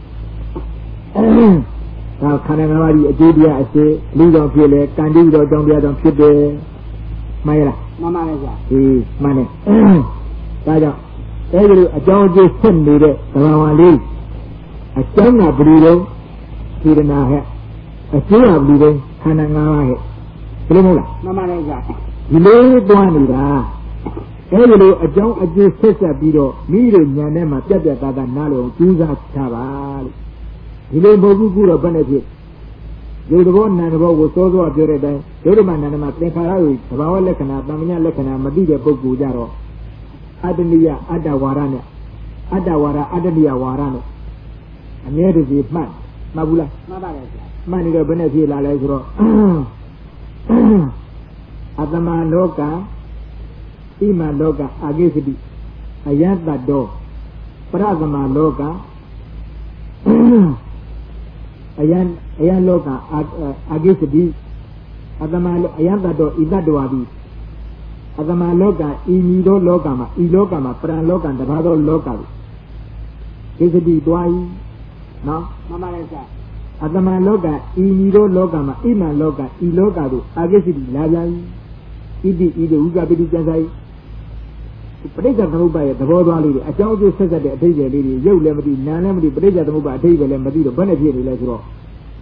ဒါခန္ဓာ၅ပါးကြီးအကျိုးတရားအစစ်လူကြောင့်ဖြစ်လေကံတည်းတော်ကြောင့်တရားကြောင့်ဖြစ်တယ်မှန်ရလားမှန်ပါရဲ့ဗျာအေးမှန်တယ်ဒါကြောင့်အဲဒီလိုအကြောင်းအကျိုးဆက်နေတဲ့သဘာဝလေးအကြောင်းကဘယ်လိုလဲစေရနာဟဲ့အကျိုးကဘယ်လိုလဲခန္ဓာ၅ပါးဟဲ့ဘယ်လိုမဟုတ်လားမှန်ပါရဲ့ဗျာဒီလိုသွားနေတာအဲဒီလိုအကြောင်းအကျိုးဆက်ဆက်ပြီးတော့မိတို့ညာထဲမှာပြတ်ပြတ်သားသားနားလည်အောင်ကြိုးစားထားပါလို့ဒီလိုဘုရားကုတော့ဘယ်နဲ့ဖြစ်ရုပ်တဘောနာမ်တဘောကိုစောစောပြောတဲ့အတိုင်းဒုရမနာမ်မှာသင်္ခါရကိုသဘာဝလက္ခဏာတမ္ပညာလက္ခဏာမသိတဲ့ပုဂ္ဂိုလ်ကြတော့အတ္တနိယအတ္တဝါဒနဲ့အတ္တဝါဒအတ္တနိယဝါဒနဲ့အမြဲတည်းမှတ်မှတ်ဘူးလားမှတ်ပါတယ်ဗျာမှတ်နေတော့ဘယ်နဲ့ဖြစ်လာလဲဆိုတော့အတ္တမလောကဣမလောကအာဂိစတိအယတ္တတောပရသမလောကအယံအယံလောကအာဂိစတိအတ္တမအယတ္တတောဣတ္တဝါတိအတ္တမလောကဤမီသောလောကမှာဤလောကမှာပရံလောကတဘာသောလောကကိုဂိစတိတွားဤနော်မှန်ပါလေဆရာအတမန်လောကဤမီတို့လောကမှာအိမန်လောကဤလောကတို့အာဂိစိတိလာပြန်ဤတိဤတို့ဥကပိတိကျန်ဆိုင်ပဋိစ္စသမုပ္ပါရဲ့သဘောသွားလေးတွေအကြောင်းအကျိုးဆက်ဆက်တဲ့အထိပ္ပယ်လေးတွေရုပ်လည်းမသိနာမ်လည်းမသိပဋိစ္စသမုပ္ပါအထိပ္ပယ်လည်းမသိတော့ဘယ်နဲ့ဖြစ်နေလဲဆိုတော့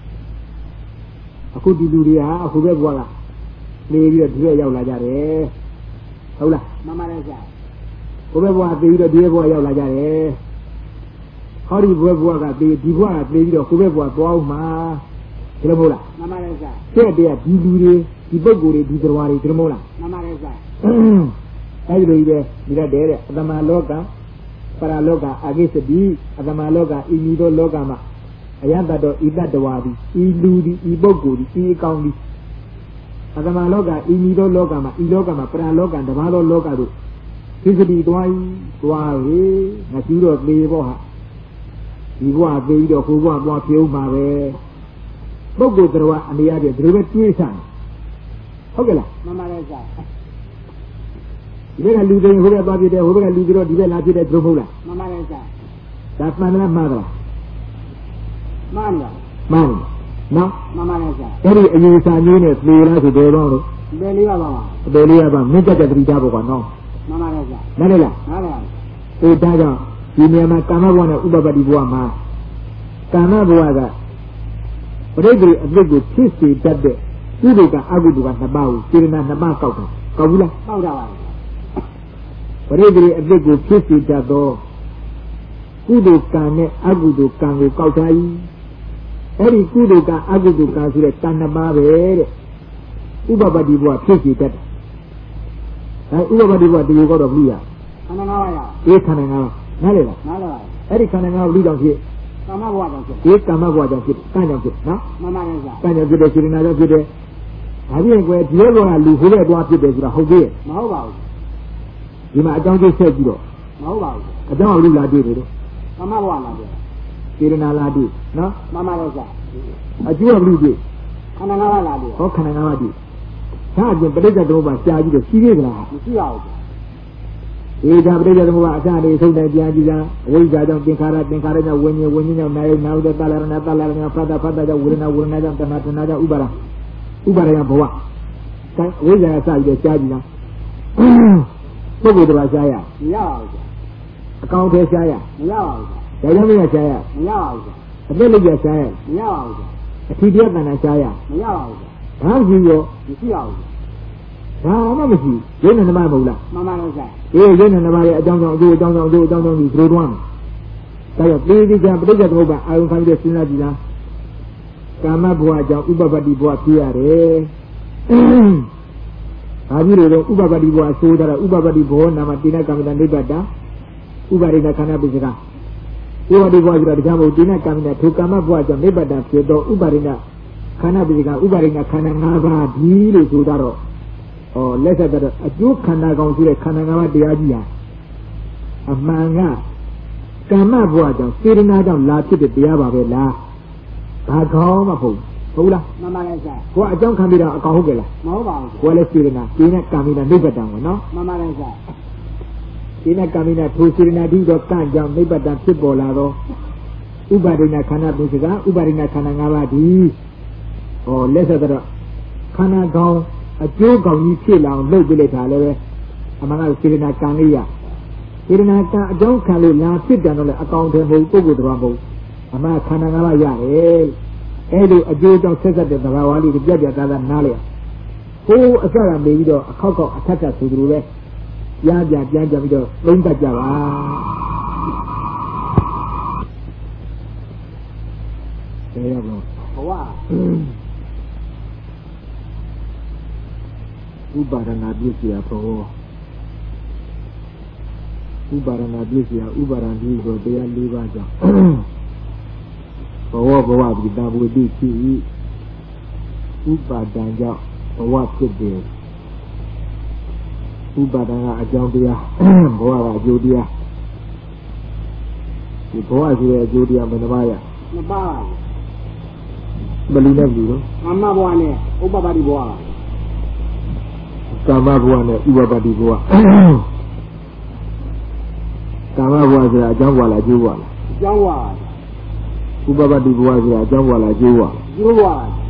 အခုဒီလူတွေဟာအခုပဲဘွားလားနေပြီးတော့ဒီဘက်ရောက်လာကြတယ်ဟုတ်လားမှန်ပါလေဆရာကိုပဲဘွားသိပြီးတော့ဒီဘက်ဘွားရောက်လာကြတယ်ဟောဒီဘွားဘွားကသိဒီဘွားကသိပြီးတော့ကိုပဲဘွားသွားအောင်မှာဒီလိုမဟုတ်လားမှန်ပါလေဆရာတဲ့တည်းကဒီလူတွေဒီပုဂ္ဂိုလ်တွေဒီတော်တွေဒီလိုမဟုတ်လားမှန်ပါလေဆရာအဲဒီလိုကြီးပဲဒီရက်တည်းတဲ့အတမလောကပရလောကအာဂိစတိအတမလောကဤမီသောလောကမှာအယတတော်ဤတတဝါသည်ဤလူသည်ဤပုဂ္ဂိုလ်သည်ဤအကောင်သည်အတမလောကဤမီသောလောကမှာဤလောကမှာပရလောကတပါးသောလောကတို့သိစတိတွားဤတွားရေငါကျူးတော့သေးပေါ့ဟာဒီဘဝသေးပြီးတော့ကိုဘဝသွားပြုံးမှာပဲပုဂ္ဂိုလ်တော်အနေရတဲ့ဒီလိုပဲတွေးစားဟုတ်ကဲ့လားမှန်ပါလေဆရာဒီဘက်ကလူတွေဟိုဘက်သွားပြတယ်ဟိုဘက်ကလူတွေတော့ဒီဘက်လာပြတယ်သူမဟုတ်လားမှန်ပါလေဆရာဒါမှန်လားမှားသလားမှန်ပါမှန်တယ်နော်မှန်ပါလေဆရာအဲ့ဒီအယူဆမျိုးနဲ့ပြေလားဆိုတော့တော့လို့ဘယ်လေးပါပါအပေလေးကပါမင်းတက်တဲ့တတိထားပေါ့ကွာနော်မှန်ပါလေဆရာနားလေလားနားလေပါအေးဒါကြောင့်ဒီနေရာမှာကာမဘဝနဲ့ဥပပတ္တိဘဝမှာကာမဘဝကပရိသေအပြစ်ကိုဖြစ်စေတတ်တဲ့ကုသိုလ်ကအကုသိုလ်ကနှစ်ပါးကိုစေတနာနှစ်ပါးကောက်တာကောက်ဘူးလားပေါက်တာပါပရိသေအပြစ်ကိုဖြစ်စေတတ်သောကုသိုလ်ကံနဲ့အကုသိုလ်ကံကိုကောက်ထား၏အဲ့ဒီကုသိုလ်ကအကုသိုလ်ကံဆိုတဲ့ကံနှစ်ပါးပဲတဲ့ဥပပတ္တိဘဝဖြစ်စေတတ်တယ်အဲဥပပတ္တိဘဝတကယ်ကတော့ဘူးရခန္ဓာငါးပါးရအေးခန္ဓာငါးပါးနားလေလားနားလေပါအဲ့ဒီခန္ဓာငါးပါးဘူးကြောင့်ဖြစ်ကာမဘဝကြောင့်ဖြစ်ဒီကာမဘဝကြောင့်ဖြစ်ကံကြောင့်ဖြစ်နော်မှန်ပါလေဆရာကံကြောင့်ဖြစ်တယ်စေတနာကြောင့်ဖြစ်တယ်ဒါပြင်ကွယ်ဒီလိုကလူဟိုဘက်သွားဖြစ်တယ်ဆိုတာဟုတ်သေးရဲ့မဟုတ်ပါဘူးဒီမှာအကြောင်းကျဆက်ပြီးတော့မဟုတ်ပါဘူးအကြောင်းအလူလာတွေ့တယ်လို့ကာမဘဝလာတယ်စေတနာလာတွေ့နော်မှန်ပါလေဆရာအကျိုးအလူတွေ့ခန္ဓာငါးပါးလာတယ်ဟောခန္ဓာငါးပါးတွေ့ဒါအပြင်ပဋိစ္စသမုပ္ပါရှားပြီးတော့ရှိသေးသလားမရှိပါဘူးအေးဒါပဋိစ္စသမုပ္ပါအစအလေးဆုံးတယ်ပြန်ကြည့်လားအဝိဇ္ဇာကြောင့်သင်္ခါရသင်္ခါရကြောင့်ဝိညာဉ်ဝိညာဉ်ကြောင့်နာယနာဝတ္တလရဏတလရဏဖတ်တာဖတ်တာကြောင့်ဝေဒနာဝေဒနာကြောင့်တဏှာတဏှာကြောင့်ဥပါဒဥပါဒကြောင့်ဘဝအဲအဝိဇ္ဇာကစပြီးတော့ရှားကြည့်လားပုဂ္ဂိုလ်တော်ရှားရမရပါဘူးအကောင်သေးရှားရမရပါဘူးဒါကြောင့်မရရှားရမရပါဘူးအသက်လက်ရရှားရမရပါဘူးအထီးတရားတဏ္ဍာရှားရမရပါဘူးဘာကြည့်ရောမရှိပါဘူးဘာမှမရှိရုပ်နဲ့နမမဟုတ်လားမှန်ပါလေဆရာအေးရုပ်နဲ့နမရဲ့အကြောင်းကြောင့်အကျိုးအကြောင်းကြောင့်အကျိုးအကြောင်းကြောင့်ဒီလိုတွန်းတယ်ဒါကြောင့်သေသေးချာပဋိစ္စသမုပ္ပါအာယုခံပြီးစဉ်းစားကြည့်လားကာမဘဝကြောင့်ဥပပတ္တိဘဝဖြစ်ရတယ်ဘာဖြစ်လို့လဲဥပပတ္တိဘဝဆိုးတာဥပပတ္တိဘောနာမတိနကမ္မတနိဗ္ဗတဥပါရိဏခန္ဓာပိစကဥပပတ္တိဘဝဆိုတာတရားမဟုတ်တိနကမ္မတထိုကာမဘဝကြောင့်နိဗ္ဗတဖြစ်တော့ဥပါရိဏခန္ဓာပိစကဥပါရိဏခန္ဓာ၅ပါးဒီလို့ဆိုတော့ဩလက်ဆက်တော့အကျိုးခန္ဓာကောင်ဆိုတဲ့ခန္ဓာ၅ပါးတရားကြီးဟာအမှန်ကကာမဘဝကြောင့်စေတနာကြောင့်လာဖြစ်တဲ့တရားပါပဲလားဘာကောင်းမှမဟုတ်ဟုတ်လားမှန်ပါလေဆရာကိုကအကြောင်းခံပြီးတော့အကောင်ဟုတ်ကြလားမဟုတ်ပါဘူးကိုလည်းစေတနာဒီနဲ့ကာမိနာနိဗ္ဗတံကိုနော်မှန်ပါလေဆရာဒီနဲ့ကာမိနာထိုစေတနာတိတော့ကံကြောင့်နိဗ္ဗတံဖြစ်ပေါ်လာတော့ဥပါဒိနာခန္ဓာပိစကဥပါဒိနာခန္ဓာ၅ပါးဒီဩလက်ဆက်တော့ခန္ဓာကောင်အကျိုးကောင်ကြီးဖြစ်လာအောင်လုပ်ပြလိုက်တာလည်းပဲအမှန်ကစေတနာကံလေးရစေတနာကံအကြောင်းခံလို့လာဖြစ်တယ်တော့လေအကောင်တည်းမဟုတ်ပုဂ္ဂိုလ်တော်မဟုတ်အမှန်ခန္ဓာ၅ပါးရတယ်အဲ့လိုအကျိုးကြောင့်ဆက်ဆက်တဲ့သဘာဝလေးတွေပြက်ပြက်သားသားနားလေဟိုးအစကနေပြီးတော့အခောက်ခောက်အထက်ထက်ဆိုသလိုပဲကြားပြပြန်ကြပြီးတော့သုံးတတ်ကြပါတယ်ရပါဘဝဥပါဒနာပြည့်စရာဘောဥပါဒနာပြည့်စရာဥပါဒံဒီကိုတရား၄ပါးကြောင့်ဘဝဘဝဒီတာဝိတိရှိဥပါဒံကြောင့်ဘဝဖြစ်တယ်ဥပါဒံကအကြောင်းတရားဘဝကအကျိုးတရားဒီဘဝဆိုတဲ့အကျိုးတရားမနှပါရမပါဘယ်လိုလဲဘူးလို့ကာမဘဝနဲ့ဥပပတ္တိဘဝကာမဘဝနဲ့ဥပပတ္တိဘဝကာမဘဝဆိုတာအကြောင်းဘဝလားအကျိုးဘဝလားကျောင်းဘဝဩဥပပတ္တိဘဝဆိုတာအကြောင်းဘဝလားကျိုးဘဝကျိုးဘဝ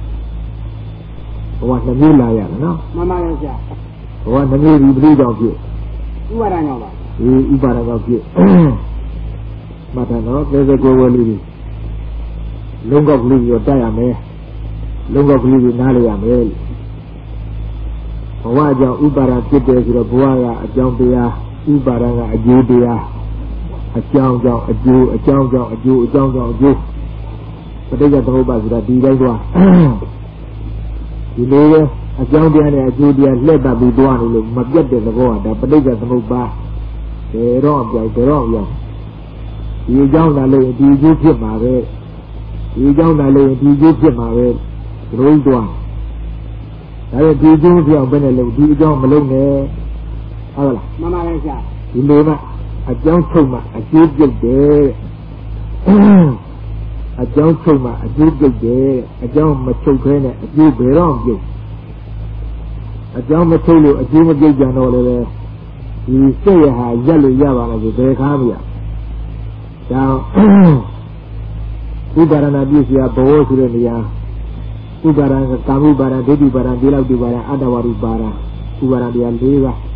ဘဝနှမျိုးလာရနော်မှန်ပါရဲ့ဗျာဘဝနှမျိုးဒီဘယ်လိုကြောင့်ဖြစ်ဥပါဒဏ်ကြောင့်ပါအေးဥပါဒဏ်ကြောင့်ဖြစ်မှတ်တယ်နော်သေသေးကိုယ်ဝဲလေးကြီးလုံးကောက်ကလေးကိုတတ်ရမယ်လုံးကောက်ကလေးကိုနားလည်ရမယ်ဘဝကြောင့်ဥပါဒဏ်ဖြစ်တယ်ဆိုတော့ဘဝကအကြောင်းတရားဥပါဒဏ်ကအကျိုးတရားအကြောင်းကြောင့်အကျိုးအကြောင်းကြောင့်အကျိုးအကြောင်းကြောင့်အကျိုးပဋိစ္စသမုပ္ပါဒ်ဆိုတာဒီတိုင်းသွားဒီလိုပဲအကြောင်းတရားနဲ့အကျိုးတရားလှည့်ပတ်ပြီးသွားနေလို့မပြတ်တဲ့သဘောကဒါပဋိစ္စသမုပ္ပါဒ်ဘယ်တော့ပြောင်းဘယ်တော့ပြောင်းဒီအကြောင်းသာလို့ဒီအကျိုးဖြစ်မှာပဲဒီအကြောင်းသာလို့ဒီအကျိုးဖြစ်မှာပဲဒီလိုသွားဒါပေမဲ့ဒီအကျိုးပြောင်းပဲနဲ့လို့ဒီအကြောင်းမလုံးနဲ့ဟုတ်လားမှန်ပါရဲ့ဆရာဒီလိုမှအကြောင်းချုပ်မှအကျိုးပြုတ်တယ်အကြောင်းချုပ်မှအကျိုးပြုတ်တယ်အကြောင်းမချုပ်ခဲနဲ့အကျိုးဘယ်တော့ပြုတ်အကြောင်းမချုပ်လို့အကျိုးမပြုတ်ကြတော့လည်းဒီစိတ်ရဟာရက်လို့ရပါလားဆိုဘယ်ခါမရဒါဥပါဒနာပြည့်စရာဘောဆိုတဲ့နေရာဥပါဒနာကာမဥပါဒဒိဋ္ဌိပါဒဒီလောက်ဒီပါဒအတ္တဝါဒပါဒဥပါဒတရား၄ပါး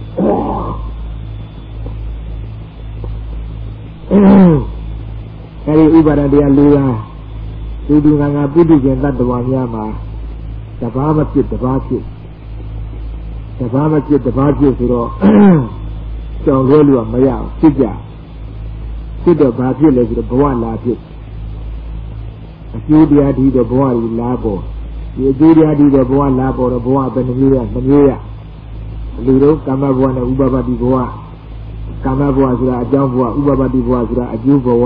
အဲဒီဥပါဒတရား၄ပါးဒီဒီငါငါပုဒ်ကျင်တတ္တဝါများမှာတဘာမဖြစ်တဘာဖြစ်တဘာမဖြစ်တဘာဖြစ်ဆိုတော့ကြောင်လွဲလို့မရအောင်ဖြစ်ကြဖြစ်တော့ဘာဖြစ်လဲဆိုတော့ဘဝလာဖြစ်အကျိုးတရားဒီတော့ဘဝကြီးလာပေါ်ဒီအကျိုးတရားဒီတော့ဘဝလာပေါ်တော့ဘဝဘယ်နှမျိုးရနှမျိုးရလူတို့ကာမဘဝနဲ့ဥပပတ္တိဘဝကာမဘဝဆိုတာအကြောင်းဘဝဥပပတ္တိဘဝဆိုတာအကျိုးဘဝ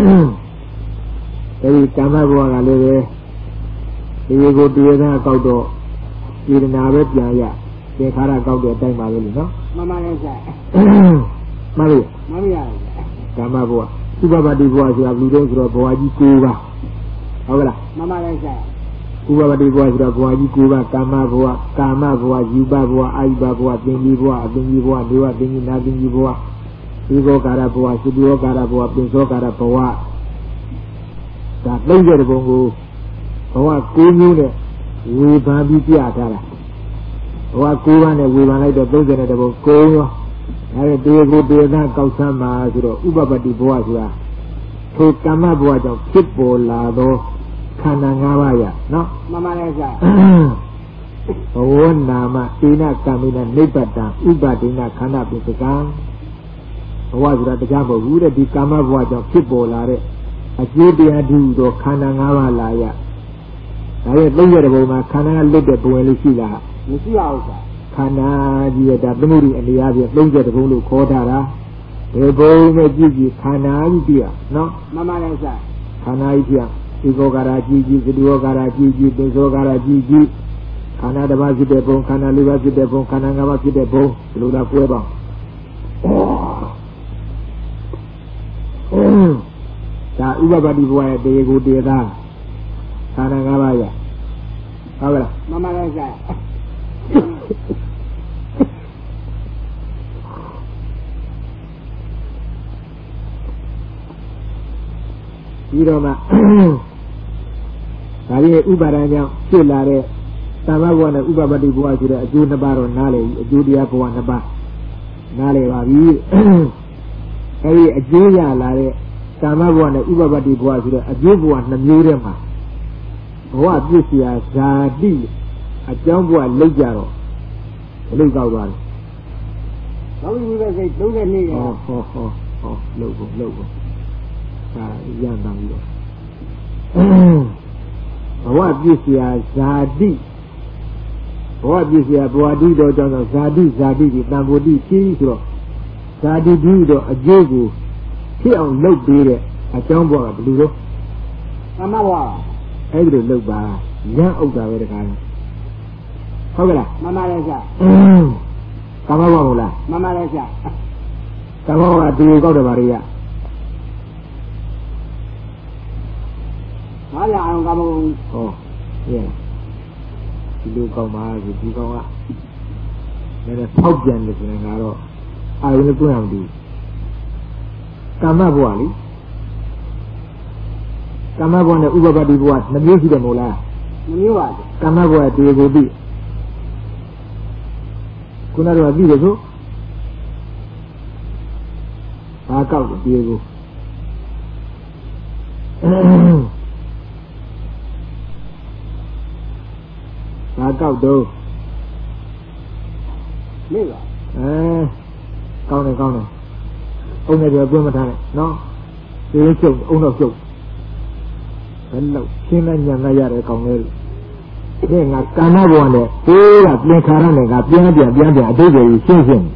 အဲဒီကာမဘဝကလည်းပဲဒီကိုတရားသားကောက်တော့ဒီနာပဲပြန်ရသင်္ခါရကောက်တဲ့အတိုင်းပါပဲလေနော်မှန်ပါရဲ့ဆရာမှန်ပြီမှန်ပါရဲ့ကာမဘဝဥပပတ္တိဘဝဆိုတာလူတို့ဆိုတော့ဘဝကြီး၉ပါးဟုတ်ကလားမှန်ပါရဲ့ဆရာဥပပတ္တိဘဝဆိုတာဘဝကြီး၉ပါးကာမဘဝကာမဘဝယူပဘဝအာယုဘဘဝသင်္ကြီးဘဝအသင်္ကြီးဘဝနေဝသင်္ကြီးနာသင်္ကြီးဘဝဒီဘောကာရဘဝသုတိယောကာရဘဝပိသောကာရဘဝဒါသုံးတဲ့ဘုံကိုဘဝ၉မျိုးနဲ့ဝေဘာပြီးပြထားတာဘဝ၉ပါးနဲ့ဝေဘာလိုက်တော့သုံးတဲ့ဘုံ၉ရောဒါပေမဲ့တေကိုတေသာကောက်ဆမ်းမှာဆိုတော့ဥပပတ္တိဘဝဆိုတာထိုကာမဘဝကြောင့်ဖြစ်ပေါ်လာသောခန္ဓာ၅ပါးရနော်မှန်ပါရဲ့ဆရာဘဝနာမသေနကံမိနနိဗ္ဗတံဥပဒိနခန္ဓာပိစကံဘဝဆိုတာတရားမဟုတ်ဘူးတဲ့ဒီကာမဘဝကြောင့်ဖြစ်ပေါ်လာတဲ့အကျိုးတရားဒီတော့ခန္ဓာ၅ပါးလာရဒါရဲ့သုံးရတဲ့ဘုံမှာခန္ဓာကလွတ်တဲ့ဘဝင်လေးရှိလားမရှိပါဘူးဆရာခန္ဓာကြီးရတာသမုဒိအနေအချင်းသုံးရတဲ့ဘုံလို့ခေါ်ထားတာဒီဘုံနဲ့ကြည့်ကြည့်ခန္ဓာကြီးပြနော်မှန်ပါရဲ့ဆရာခန္ဓာကြီးပြဒီဘောကာရကြည့်ကြည့်သတိဘောကာရကြည့်ကြည့်ပိသောကာရကြည့်ကြည့်ခန္ဓာတစ်ပါးဖြစ်တဲ့ဘုံခန္ဓာလေးပါးဖြစ်တဲ့ဘုံခန္ဓာ၅ပါးဖြစ်တဲ့ဘုံဘယ်လိုလဲပွဲပါဒါဥပပတ္တိဘဝရဲ့တေကိုတေသာခန္ဓာ၅ပါးရဟုတ်ကဲ့မှန်ပါရဲ့ဆရာပြီးတော့မှဒါကြီးဥပါဒဏ်ကြောင့်ဖြစ်လာတဲ့သမ္မာဘဝနဲ့ဥပပတ္တိဘဝဆိုတဲ့အကျိုးနှစ်ပါးတော့နားလေအကျိုးတရားဘဝနှစ်ပါးနားလေပါပြီအဲဒီအကျိုးရလာတဲ့သမ္မာဘဝနဲ့ဥပပတ္တိဘဝဆိုတဲ့အကျိုးဘဝနှမျိုးထဲမှာဘဝပြည့်စရာဇာတိအကြောင်းဘဝလောက်ကြတော့ဘလိကောက်သွားတယ်ဘာလို့ဒီလိုစိတ်သုံးတဲ့နေ့ရဟောဟောဟောဟောလောက်ဖို့လောက်ဖို့ဒါရန်တမ်းပြီးတော့ဘဝပြည့်စရာဇာတိဘဝပြည့်စရာဘဝတိတော့ကြောင့်ဇာတိဇာတိဒီတန်ဖိုတိကြီးဆိုတော့ဇာတိဒီတော့အကျိုးကိုဖြစ်အောင်လုပ်ပေးတဲ့အကြောင်းဘဝကဘယ်လိုလဲသမ္မာဘဝအဲ့ဒီလိုလုပ်ပါရန်ဥစ္စာပဲတခါဟုတ်ကဲ့လားမှန်ပါရဲ့ဆရာကာမဘဝဟုတ်လားမှန်ပါရဲ့ဆရာကာမဘဝဒီကောက်တယ်ပါရိယငါးရအောင်ကာမဘဝဟောရဒီလိုကောက်ပါဆိုဒီကောက်ကလည်းဖောက်ပြန်တယ်ဆိုရင်ကတော့အာရုံနဲ့တွန်းအောင်ဒီကာမဘဝလေကကာမဘဝနဲ့ဥပပတ္တိဘဝနှမျိုးရှိတယ်မို့လားနှမျိုးပါကာမဘဝတည်းကိုသိခုနကတော့သိတယ်ဆိုဘာကောက်တည်းကိုဘာကောက်တော့မေ့ပါအဲကောင်းတယ်ကောင်းတယ်အုံးနဲ့ပြောပြမထားနဲ့နော်ဒီကျုပ်အုံးတော့ကျုပ်ဘယ်လောက်ရှင်းလိုက်ညံလိုက်ရတဲ့ကောင်းလေးဒီငါကာမဘဝနဲ့ကိုယ်ကပြင်ခါရနဲ့ကပြန်ပြန်ပြန်ပြန်အတိတ်ကြီးရှင်းရှင်း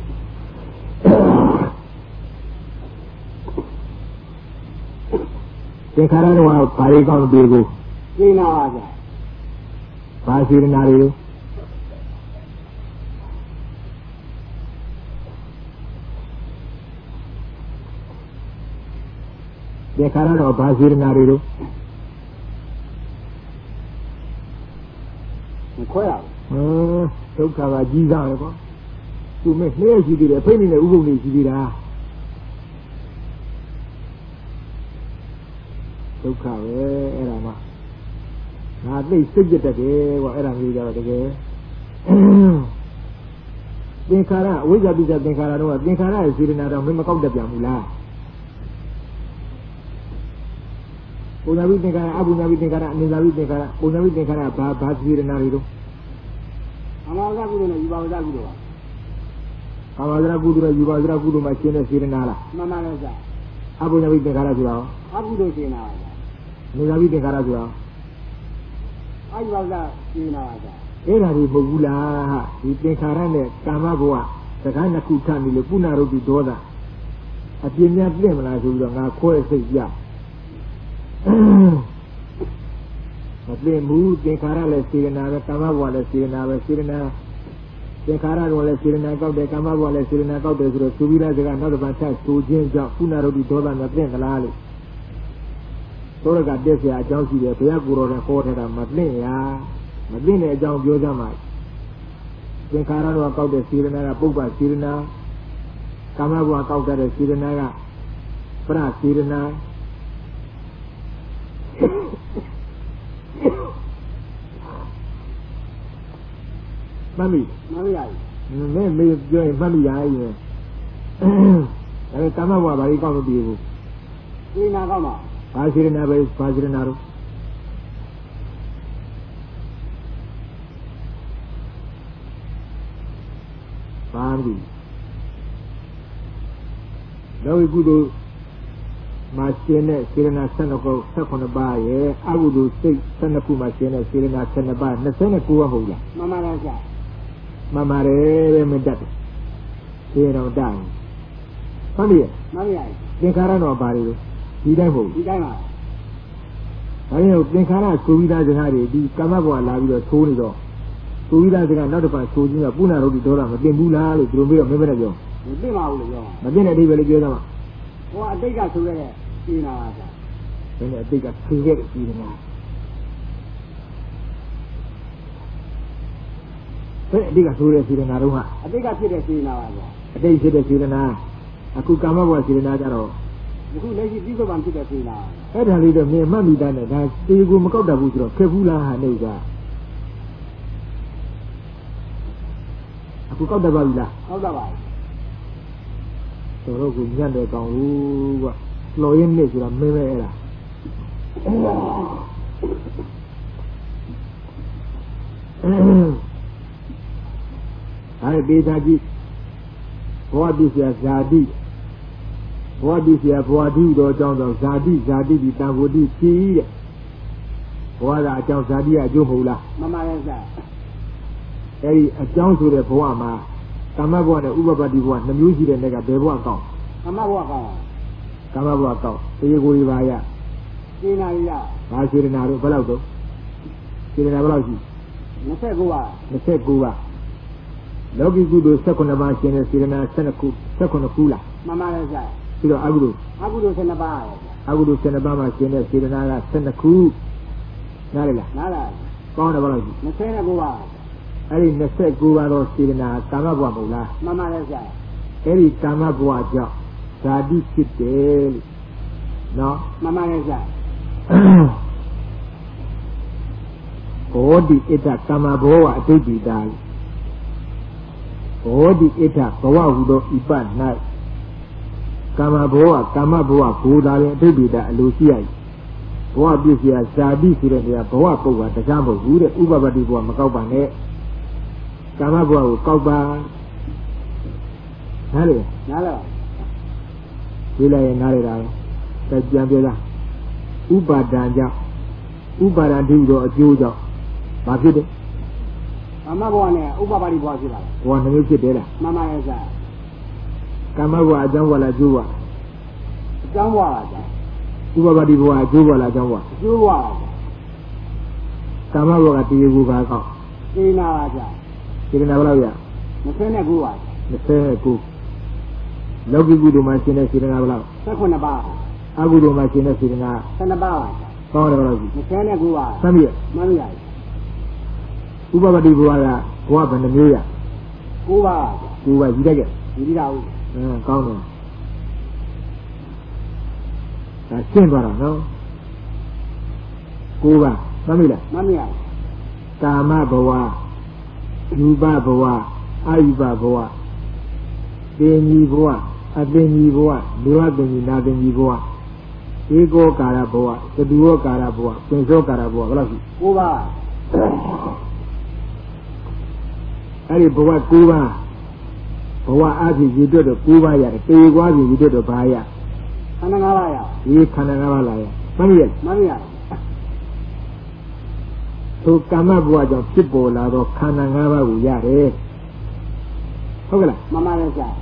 ပြင်ခါရတော့ဘာတွေကောင်းပြေကိုရှင်းလာပါဗျာဘာရှိရနာတွေဒီခါရတော့ဘာရှိရနာတွေလို့မခွဲရဘူးဟမ်ဒုက္ခကကြီးစားတယ်ကွာသူမဲ့နှဲရှိသေးတယ်ဖိနေနဲ့ဥပုံနေရှိသေးတာဒုက္ခပဲအဲ့ဒါမှငါသိစိတ်ကြက်တယ်ကွာအဲ့ဒါမျိုးကြတော့တကယ်သင်္ခါရအဝိဇ္ဇာပိစ္ဆသင်္ခါရတော့သင်္ခါရရဲ့စေတနာတော့မင်းမကောက်တတ်ပြန်ဘူးလားပုဏ္ဏဝိသင်္ခါရအပုဏ္ဏဝိသင်္ခါရအနိစ္စဝိသင်္ခါရပုဏ္ဏဝိသင်္ခါရဘာဘာစေတနာတွေတော့ကာမဝဇ္ဇကုသိုလ်နဲ့ယူပါဝဇ္ဇကုသိုလ်ပါကာမဝဇ္ဇကုသိုလ်နဲ့ယူပါဝဇ္ဇကုသိုလ်မှာရှင်းတဲ့စေတနာလားမှန်ပါလေဗျာအပုဏ္ဏဝိသင်္ခါရဆိုတာရောအကုသိုလ်ရှင်းတာပါဗျာအနိစ္စဝိသင်္ခါရဆိုတာရောအာယဝဇ္ဇရှင်းတာပါဗျာအဲ့ဒါတွေမဟုတ်ဘူးလားဒီသင်္ခါရနဲ့ကာမဘဝစကားနှစ်ခုထပ်နေလို့ပုဏ္ဏရုပ်တိဒေါသအပြင်းများပြင့်မလားဆိုပြီးတော့ငါခွဲစိတ်ကြမပြင်းဘူးသင်္ခါရလည်းစေတနာပဲကာမဘဝလည်းစေတနာပဲစေတနာသင်္ခါရတော့လည်းစေတနာကောက်တယ်ကာမဘဝလည်းစေတနာကောက်တယ်ဆိုတော့သူပြီးတဲ့စကားနောက်တစ်ပတ်ဆက်ဆိုခြင်းကြောင့်ပုဏ္ဏရုပ်တိဒေါသမပြင့်သလားလို့သောရကတက်เสียအကြောင်းရှိတယ်ဘုရားကိုယ်တော်ကဟောထားတာမပြင့်ရမသိတဲ့အကြောင်းပြောကြမှာသင်္ခါရတော့ကောက်တဲ့စေရနာကပုပ္ပစေရနာကာမဘဝကောက်တဲ့စေရနာကပရစေရနာမမီမမီရည်မင်းမေးပြောရင်မမီရည်ရဲ့အဲကာမဘဝဘာကြီးကောက်လို့ပြေဘူးစေရနာကောက်မှာဘာစေရနာပဲဘာစေရနာတော့ပါဠိလောကီကုသိုလ်မှာရှင်းတဲ့စေရနာဆယ်နှစ်ခုဆယ်ခုနှစ်ပါးရဲ့အကုသိုလ်စိတ်ဆယ်နှစ်ခုမှာရှင်းတဲ့စေရနာဆယ်နှစ်ပါး၂၉ပါးဟုတ်လားမှန်ပါလားဆရာမှန်ပါတယ်ပဲမတတ်တယ်ဒီတော့တိုင်မှန်ပြီမှန်ပြီသင်္ခါရတော့ပါလေဒီတိုင်းဟုတ်ဒီတိုင်းပါဒါကြောင့်သင်္ခါရကိုပြီးသားစကားတွေဒီကာမဘဝလာပြီးတော့ထိုးနေတော့ကိုပြီးသားစကားနောက်တစ်ပတ်ဆိုခြင်းကပုဏ္ဏရုပ်တိဒေါသမတင်ဘူးလားလို့သူတို့ပြီးတော့မင်းမနဲ့ပြောမတင်ပါဘူးလို့ပြောမတင်တဲ့အဓိပ္ပာယ်လေးပြောသမှာဟိုအတိတ်ကဆိုခဲ့တဲ့ရှင်းတာပါဗျာဒါနဲ့အတိတ်ကဆိုခဲ့တဲ့ရှင်းတာဘယ်အတိတ်ကဆိုတဲ့ရှင်းတာတော့ဟာအတိတ်ကဖြစ်တဲ့ရှင်းတာပါဗျာအတိတ်ဖြစ်တဲ့ရှင်းတာအခုကာမဘဝရှင်းတာကြတော့အခုလက်ရှိပြီးတော့မှဖြစ်တဲ့ရှင်းတာအဲ့ဒါလေးတော့မင်းမှတ်မိတာနဲ့ဒါတေကိုမကောက်တတ်ဘူးဆိုတော့ခက်ဘူးလားဟာနေကအခုကောက်တတ်ပါပြီလားကောက်တတ်ပါပြီတော်တော့ကိုညံ့တဲ့ကောင်လို့ကလော်ရင်းနေဆိုတာမင်းပဲအဲ့ဒါအဲ့ဒီသာကြီးဘောတိဆရာဇာတိဘောတိဆရာဘဝတိတော်အကြောင်းတော့ဇာတိဇာတိဒီတန်ဖိုတိဖြီးတဲ့ဘဝကအကြောင်းဇာတိကအကျိုးမဟုတ်လားမှန်ပါရဲ့ဆရာအဲ့ဒီအကြောင်းဆိုတဲ့ဘဝမှာကာမဘဝနဲ့ဥပပတ္တိဘဝနှမျိုးရှိတဲ့နေ့ကဘယ်ဘဝကောင်းကာမဘဝကောင်းကာမဘဝကောင်းတေကိုယ်ကြီးပါရစေနာရဘာစေနာတို့ဘယ်လောက်တော့စေနာဘယ်လောက်ရှိ၂၉ပါး၂၉ပါးလောကီကုသိုလ်၁၈ပါးရှင်တဲ့စေနာ၁၂ခု၁၈ခုလားမှန်ပါတယ်ဆရာပြီးတော့အကုသိုလ်အကုသိုလ်၁၂ပါးအကုသိုလ်၁၂ပါးမှာရှင်တဲ့စေနာက၁၂ခုနားလေလားနားလားကောင်းတယ်ဘယ်လောက်ရှိ၂၉ပါးအဲ့ဒီ၂၉ပါးသောစေတနာကာမဘဝမဟုတ်လားမှန်ပါရဲ့ဆရာအဲ့ဒီကာမဘဝကြောင့်ဇာတိဖြစ်တယ်လို့နော်မှန်ပါရဲ့ဆရာဘောဓိဣတ္တကာမဘောဝအတိတ်ပိတာဘောဓိဣတ္တဘဝဟုသောဤပတ်၌ကာမဘောဝကာမဘောဝဘူတာရင်အတိတ်ပိတာအလိုရှိရ၏ဘဝပြည့်စရာဇာတိဆိုတဲ့နေရာဘဝပုဂ္ဂိုလ်တရားမဟုတ်ဘူးတဲ့ဥပပတ္တိဘဝမကောက်ပါနဲ့ကာမဘဝကိုကောက်ပါနားလေနားလေဒီလိုက်ရင်နားလေတာပဲပြန်ပြလားဥပါဒံကြောင့်ဥပါဒံတိသောအကျိုးကြောင့်ဘာဖြစ်တယ်ကာမဘဝနဲ့ဥပပတ္တိဘဝဖြစ်ပါလားဘဝနှမျိုးဖြစ်တယ်လားမှန်ပါရဲ့ဆရာကာမဘဝအကြောင်းဘဝလားအကျိုးဘဝအကြောင်းဘဝပါဆရာဥပပတ္တိဘဝအကျိုးဘဝလားအကြောင်းဘဝအကျိုးဘဝပါကာမဘဝကတည်ရဘူးပါကောက်သိနာပါဆရာသိနာဘယ်လောက်ရ၂၉ပါ၂၉လောကီကုသိုလ်မှာရှင်းတဲ့စေတနာဘယ်လောက်၁၈ပါးအကုသိုလ်မှာရှင်းတဲ့စေတနာ၁၂ပါးပါကောင်းတယ်ဘယ်လောက်ကြီး၂၉ပါသမ်းပြီမှန်ပြီဥပပတ္တိဘဝကဘဝဘယ်နှမျိုးရ၉ပါး၉ပါးကြီးတတ်ကြကြီးတာဟုတ်အင်းကောင်းတယ်ဒါရှင်းသွားတာနော်၉ပါးမှန်ပြီလားမှန်ပြီကာမဘဝယူပဘဝအာယုပဘဝသေညီဘဝအသေညီဘဝနိဝသေညီနာသေညီဘဝဧကောကာရဘဝသတိဝကာရဘဝပင်စောကာရဘဝဘယ်လောက်ရှိ၉ပါးအဲ့ဒီဘဝ၉ပါးဘဝအဖြစ်ရည်တွက်တော့၉ပါးရတယ်တေကွာဖြစ်ရည်တွက်တော့ဘာရခန္ဓာ၅ပါးရဒီခန္ဓာ၅ပါးလာရမှန်ပြီလားမှန်ပြီထိုကာမဘဝကြောင့်ဖြစ်ပေါ်လာသောခန္ဓာ၅ပါးကိုရတယ်ဟုတ်ကဲ့လားမှန်ပါရဲ့ဆရာ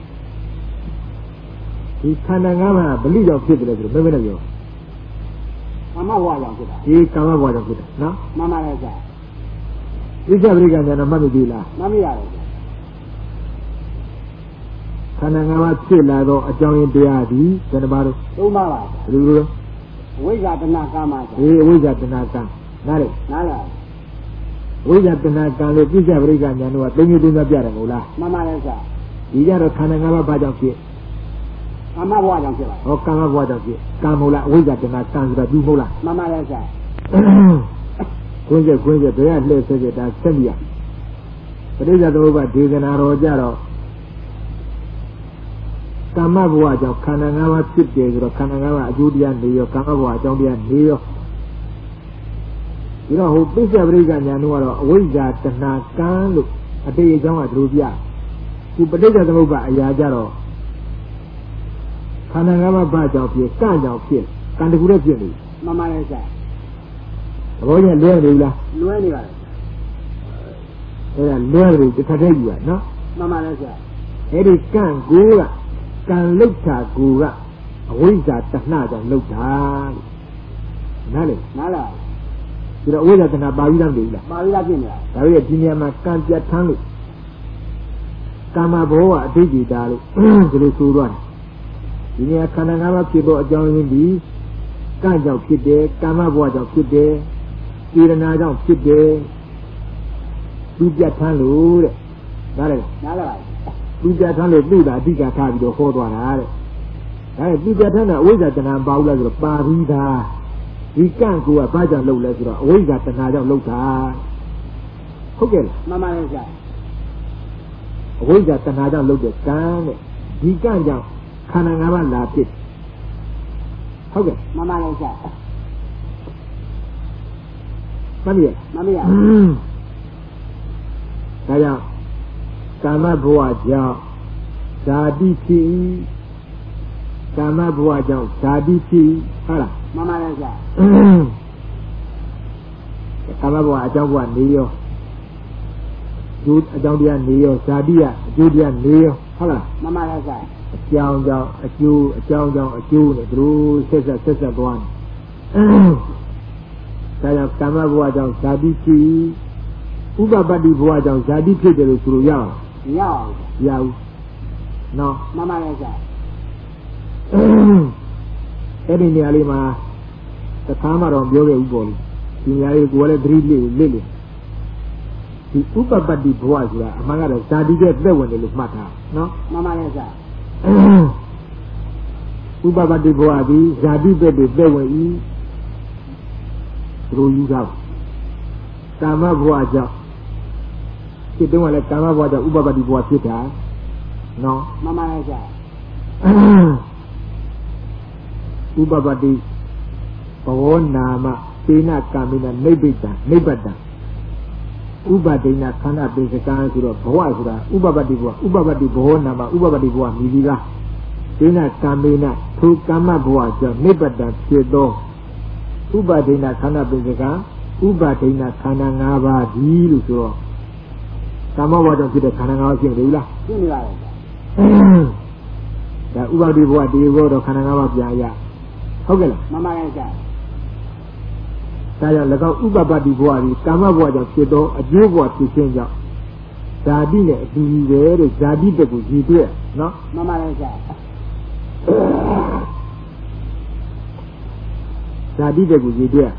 ဒီခန္ဓာ၅ပါးဘလိကြောင့်ဖြစ်တယ်ဆိုတော့ဘယ်ဘယ်နဲ့ပြောကာမဘဝကြောင့်ဖြစ်တာဒီကာမဘဝကြောင့်ဖြစ်တယ်နော်မှန်ပါရဲ့ဆရာဣဇဝရိကဉာဏ်တော့မှတ်မိပြီလားမှတ်မိရတယ်ခန္ဓာ၅ပါးဖြစ်လာသောအကြောင်းရင်းတရားသည်ဘယ်နှပါးလဲ၃ပါးပါဘယ်လိုလဲဝိဇ္ဇာတဏှာကာမအေးဝိဇ္ဇာတဏှာကံနားလေနားလားဝိဇ္ဇာတဏှာကံလို့ဣဇဝရိကဉာဏ်တော့သုံးမျိုးသုံးမျိုးပြတယ်မဟုတ်လားမှန်ပါရဲ့ဆရာဒီကြတော့ခန္ဓာ၅ပါးဘာကြောင့်ဖြစ်ကာမဘဝကြောင့်ဖြစ်ပါဟောကာမဘဝကြောင့်ဖြစ်ကံမဟုတ်လားအဝိဇ္ဇာတဏှာကံဆိုတာဒီမဟုတ်လားမှန်ပါရဲ့ဆရာခွင်းချက်ခွင်းချက်တရားလှည့်ဆက်ချက်ဒါဆက်ပြရပရိစ္ဆေသမုပ္ပါဒေသနာတော်ကြတော့ကာမဘဝကြောင့်ခန္ဓာ၅ပါးဖြစ်တယ်ဆိုတော့ခန္ဓာ၅ပါးအကျိုးတရားနေရောကာမဘဝအကြောင်းတရားနေရောဒီတော့ဟိုပိစ္ဆပရိက္ခဉာဏ်တို့ကတော့အဝိဇ္ဇာတဏှာကံလို့အတေအကြောင်းကတို့ပြဒီပဋိစ္စသမုပ္ပါအရာကြတော့ခန္ဓာ၅ပါးဘာကြောင့်ဖြစ်ကံကြောင့်ဖြစ်ကံတကူလည်းဖြစ်နေမှန်ပါရဲ့ဆရာသဘောကျလွဲနေလားလွဲနေပါလေအဲ့ဒါလွဲတယ်တစ်ခါတည်းယူရနော်မှန်ပါလေဆရာအဲ့ဒီကံကိုကကံလုတ်တာကိုကအဝိဇ္ဇာတဏှာကြောင့်လုတ်တာနားလေနားလားဒီတော့အဝိဇ္ဇာတဏှာပါပြီးသားမလို့လားပါပြီးသားဖြစ်နေတာဒါပေမဲ့ဒီနေရာမှာကံပြတ်ထမ်းလို့ကာမဘောဝအတိတ်ကြီးတာလို့ဒီလိုဆိုသွားတယ်ဒီနေရာခန္ဓာ၅ပါးဖြစ်သောအကြောင်းရင်းဒီကံကြောင့်ဖြစ်တယ်ကာမဘဝကြောင့်ဖြစ်တယ်စေတနာကြောင့်ဖြစ်တယ်သူပြတ်ထမ်းလို့တဲ့ဒါလည်းနားလားသူပြတ်ထမ်းလို့သူ့တာအဓိကထားပြီးတော့ဟောသွားတာတဲ့ဒါနဲ့သူပြတ်ထမ်းတာအဝိဇ္ဇာတဏှာပါဘူးလားဆိုတော့ပါပြီးသားဒီကံကိုကဘာကြောင့်လုပ်လဲဆိုတော့အဝိဇ္ဇာတဏှာကြောင့်လုပ်တာဟုတ်ကဲ့လားမှန်ပါရဲ့ဆရာအဝိဇ္ဇာတဏှာကြောင့်လုပ်တဲ့ကံတဲ့ဒီကံကြောင့်ခန္ဓာ၅ပါးလာဖြစ်ဟုတ်ကဲ့မှန်ပါရဲ့ဆရာမှန်ပြီမှန်ပြီဒါကြောင့်ကာမဘဝကြောင့်ဓာတိဖြစ်ကာမဘဝကြောင့်ဓာတိဖြစ်ဟုတ်လားမှန်ပါရဲ့ဆရာကာမဘဝအကြောင်းဘဝနေရောကျိုးအကြောင်းတရားနေရောဓာတိကအကျိုးတရားနေရောဟုတ်လားမှန်ပါရဲ့ဆရာအကြောင်းကြောင့်အကျိုးအကြောင်းကြောင့်အကျိုးနဲ့သူတို့ဆက်ဆက်ဆက်ဆက်သွားတယ်ဒါကြောင့်ကာမဘဝကြောင့်ဇာတိဖြစ်ဥပပတ္တိဘဝကြောင့်ဇာတိဖြစ်တယ်လို့ဆိုလို့ရအောင်မရအောင်ရဘူးနော်မှန်ပါရဲ့ဆရာအဲ့ဒီနေရာလေးမှာတခါမှတော့ပြောခဲ့ဘူးပေါ့လေဒီနေရာလေးကိုလည်းသတိလေးလစ်လေဒီဥပပတ္တိဘဝဆိုတာအမှန်ကတော့ဇာတိတဲ့သက်ဝင်တယ်လို့မှတ်ထားနော်မှန်ပါရဲ့ဆရာဥပပတ္တိဘဝသည်ဇာတိသက်တွေသက်ဝင်၏သူတို့ယူထားကာမဘဝကြောင့်ဖြစ်တော့လည်းကာမဘဝကြောင့်ဥပပတ္တိဘဝဖြစ်တာနော်မှန်ပါရဲ့ဗျာဥပပတ္တိဘဝနာမသေနကာမိနနိဗ္ဗိတံနိဗ္ဗတံဥပဒိနာခန္ဓာပိစကံဆိုတော့ဘဝဆိုတာဥပပတ္တိဘဝဥပပတ္တိဘဝနာမဥပပတ္တိဘဝမြည်ပြီးလားသေနကာမိနထိုကာမဘဝကြောင့်နိဗ္ဗတံဖြစ်သောဥပဒိနာခန္ဓာပိစကံဥပဒိနာခန္ဓာ၅ပါးဒီလို့ဆိုတော့ကာမဘဝကြောင့်ဖြစ်တဲ့ခန္ဓာ၅ပါးဖြစ်နေပြီလားဖြစ်နေပါရဲ့ဒါဥပဒိဘဝဒီဘဝတော့ခန္ဓာ၅ပါးပြန်ရဟုတ်ကဲ့လားမှန်ပါရဲ့ဗျာဒါကြောင့်၎င်းဥပပတ္တိဘဝဒီကာမဘဝကြောင့်ဖြစ်သောအကျိုးဘဝဖြစ်ခြင်းကြောင့်ဇာတိနဲ့အတူတူပဲတဲ့ဇာတိတက်ကိုရည်တွဲနော်မှန်ပါရဲ့ဗျာဇာတိတက်ကိုရည်တွဲ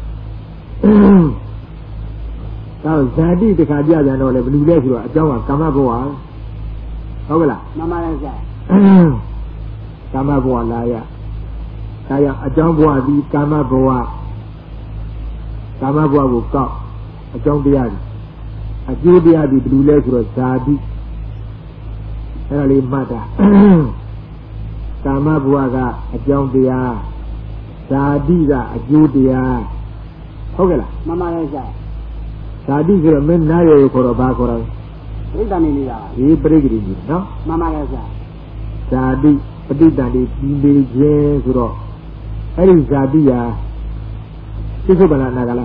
ဒါဇာတိတခါကြပြန်တော့လေဘယ်လိုလဲဆိုတော့အကြောင်းကကာမဘဝဟုတ်ကဲ့လားမှန်ပါရဲ့ဗျာကာမဘဝလာရဒါကြောင့်အကြောင်းဘဝဒီကာမဘဝကာမဘဝကိုကောက်အကြောင်းတရားကြီးအကျိုးတရားကြီးဘယ်လိုလဲဆိုတော့ဇာတိအဲ့ဒါလေးမှတ်တာကာမဘဝကအကြောင်းတရားဇာတိကအကျိုးတရားဟုတ်ကဲ့လားမှန်ပါရဲ့ဗျာဇာတိဆိုတော့မင်းနားရရခေါ်တော့ဘာခေါ်တော့ပရိသဏီနေတာဒီပရိဂရိကြီးနော်မှန်ပါရဲ့ဗျာဇာတိပဋိသန္ဓေပြီးနေခြင်းဆိုတော့အဲ့ဒီဇာတိဟာပြစ္ဆုတ်ပန္နနာကလား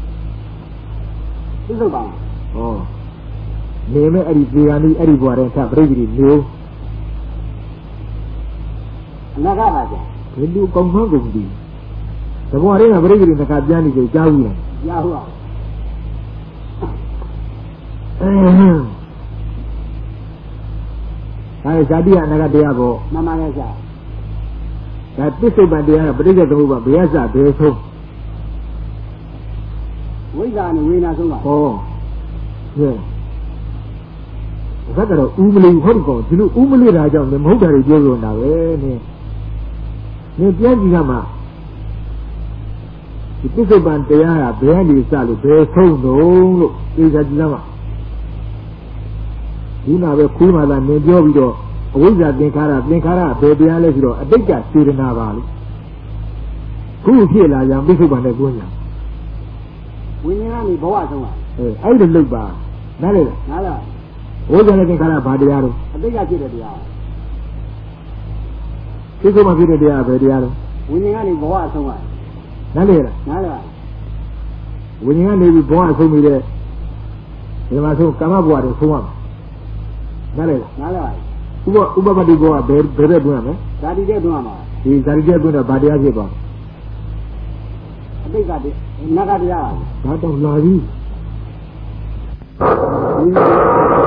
ပြစ္ဆုတ်ပန္နဟောနေမဲ့အဲ့ဒီဇေယံဒီအဲ့ဒီဘဝတည်းသပရိဂရိမျိုးအနာဂတ်ပါဗျာဘယ်လိုကောင်းကောင်းကုန်ပြီတဘဝတည်းကပရိဂရိတစ်ခါပြန်နေကြကြားဘူးလားကြားဟုတ်ပါအဲဒါဇာတိအနာဂတ်တရားပေါ့မှန်ပါရဲ့ဗျာဒါပြစ္ဆုတ်ပန်တရားကပရိစ္ဆေသမုပ္ပါဘယ်ရစဘယ်ဆုံးဝိဇ္ဇာနဲ့ဝိညာဉ်ဆုံးပါဟောဟဲ့ဒါကတော့ဥမလီဟုတ်ကောဒီလိုဥမလီတာကြောင့်မဟုတ်တာတွေပြောနေတာပဲနင်းနင်းပြန်ကြည့်ရမှာဒီပြစ္ဆုတ်ပန်တရားကဘယ်ကနေစလို့ဘယ်ဆုံးတော့လို့သိကြကြည့်ရမှာဒီမှာပဲခွေးမှသာနင်းပြောပြီးတော့အဝိဇ္ဇာသင်္ခါရသင်္ခါရဘယ်တရားလဲဆိုတော့အတိတ်ကစေတနာပါလို့ခုဖြစ်လာကြပြစ္ဆုတ်ပန်နဲ့တွန်းကြဝိညာဉ်ကနေဘဝဆုံးပါအဲအဲ့ဒီလုတ်ပါနားလေလားနားလားဝိဇ္ဇာနဲ့သင်္ခါရဘာတရားတော့အတိတ်ကဖြစ်တဲ့တရားပြစ္ဆုတ်ပန်ဖြစ်တဲ့တရားဘယ်တရားတော့ဝိညာဉ်ကနေဘဝဆုံးပါနားလေလားနားလားဝိညာဉ်ကနေပြီးဘဝဆုံးပြီးတဲ့ဒီမှာဆုံးကာမဘဝတွေဆုံးရမှာနားလေလားနားလားဥပဥပပတ္တိဘဝဘယ်ဘယ်တဲ့တွန်းရမလဲဇာတိတဲ့တွန်းရမှာဒီဇာတိတဲ့တွန်းတော့ဘာတရားဖြစ်သွားအတိတ်ကတည်းကနဂတရားဒါတော့လာပြီ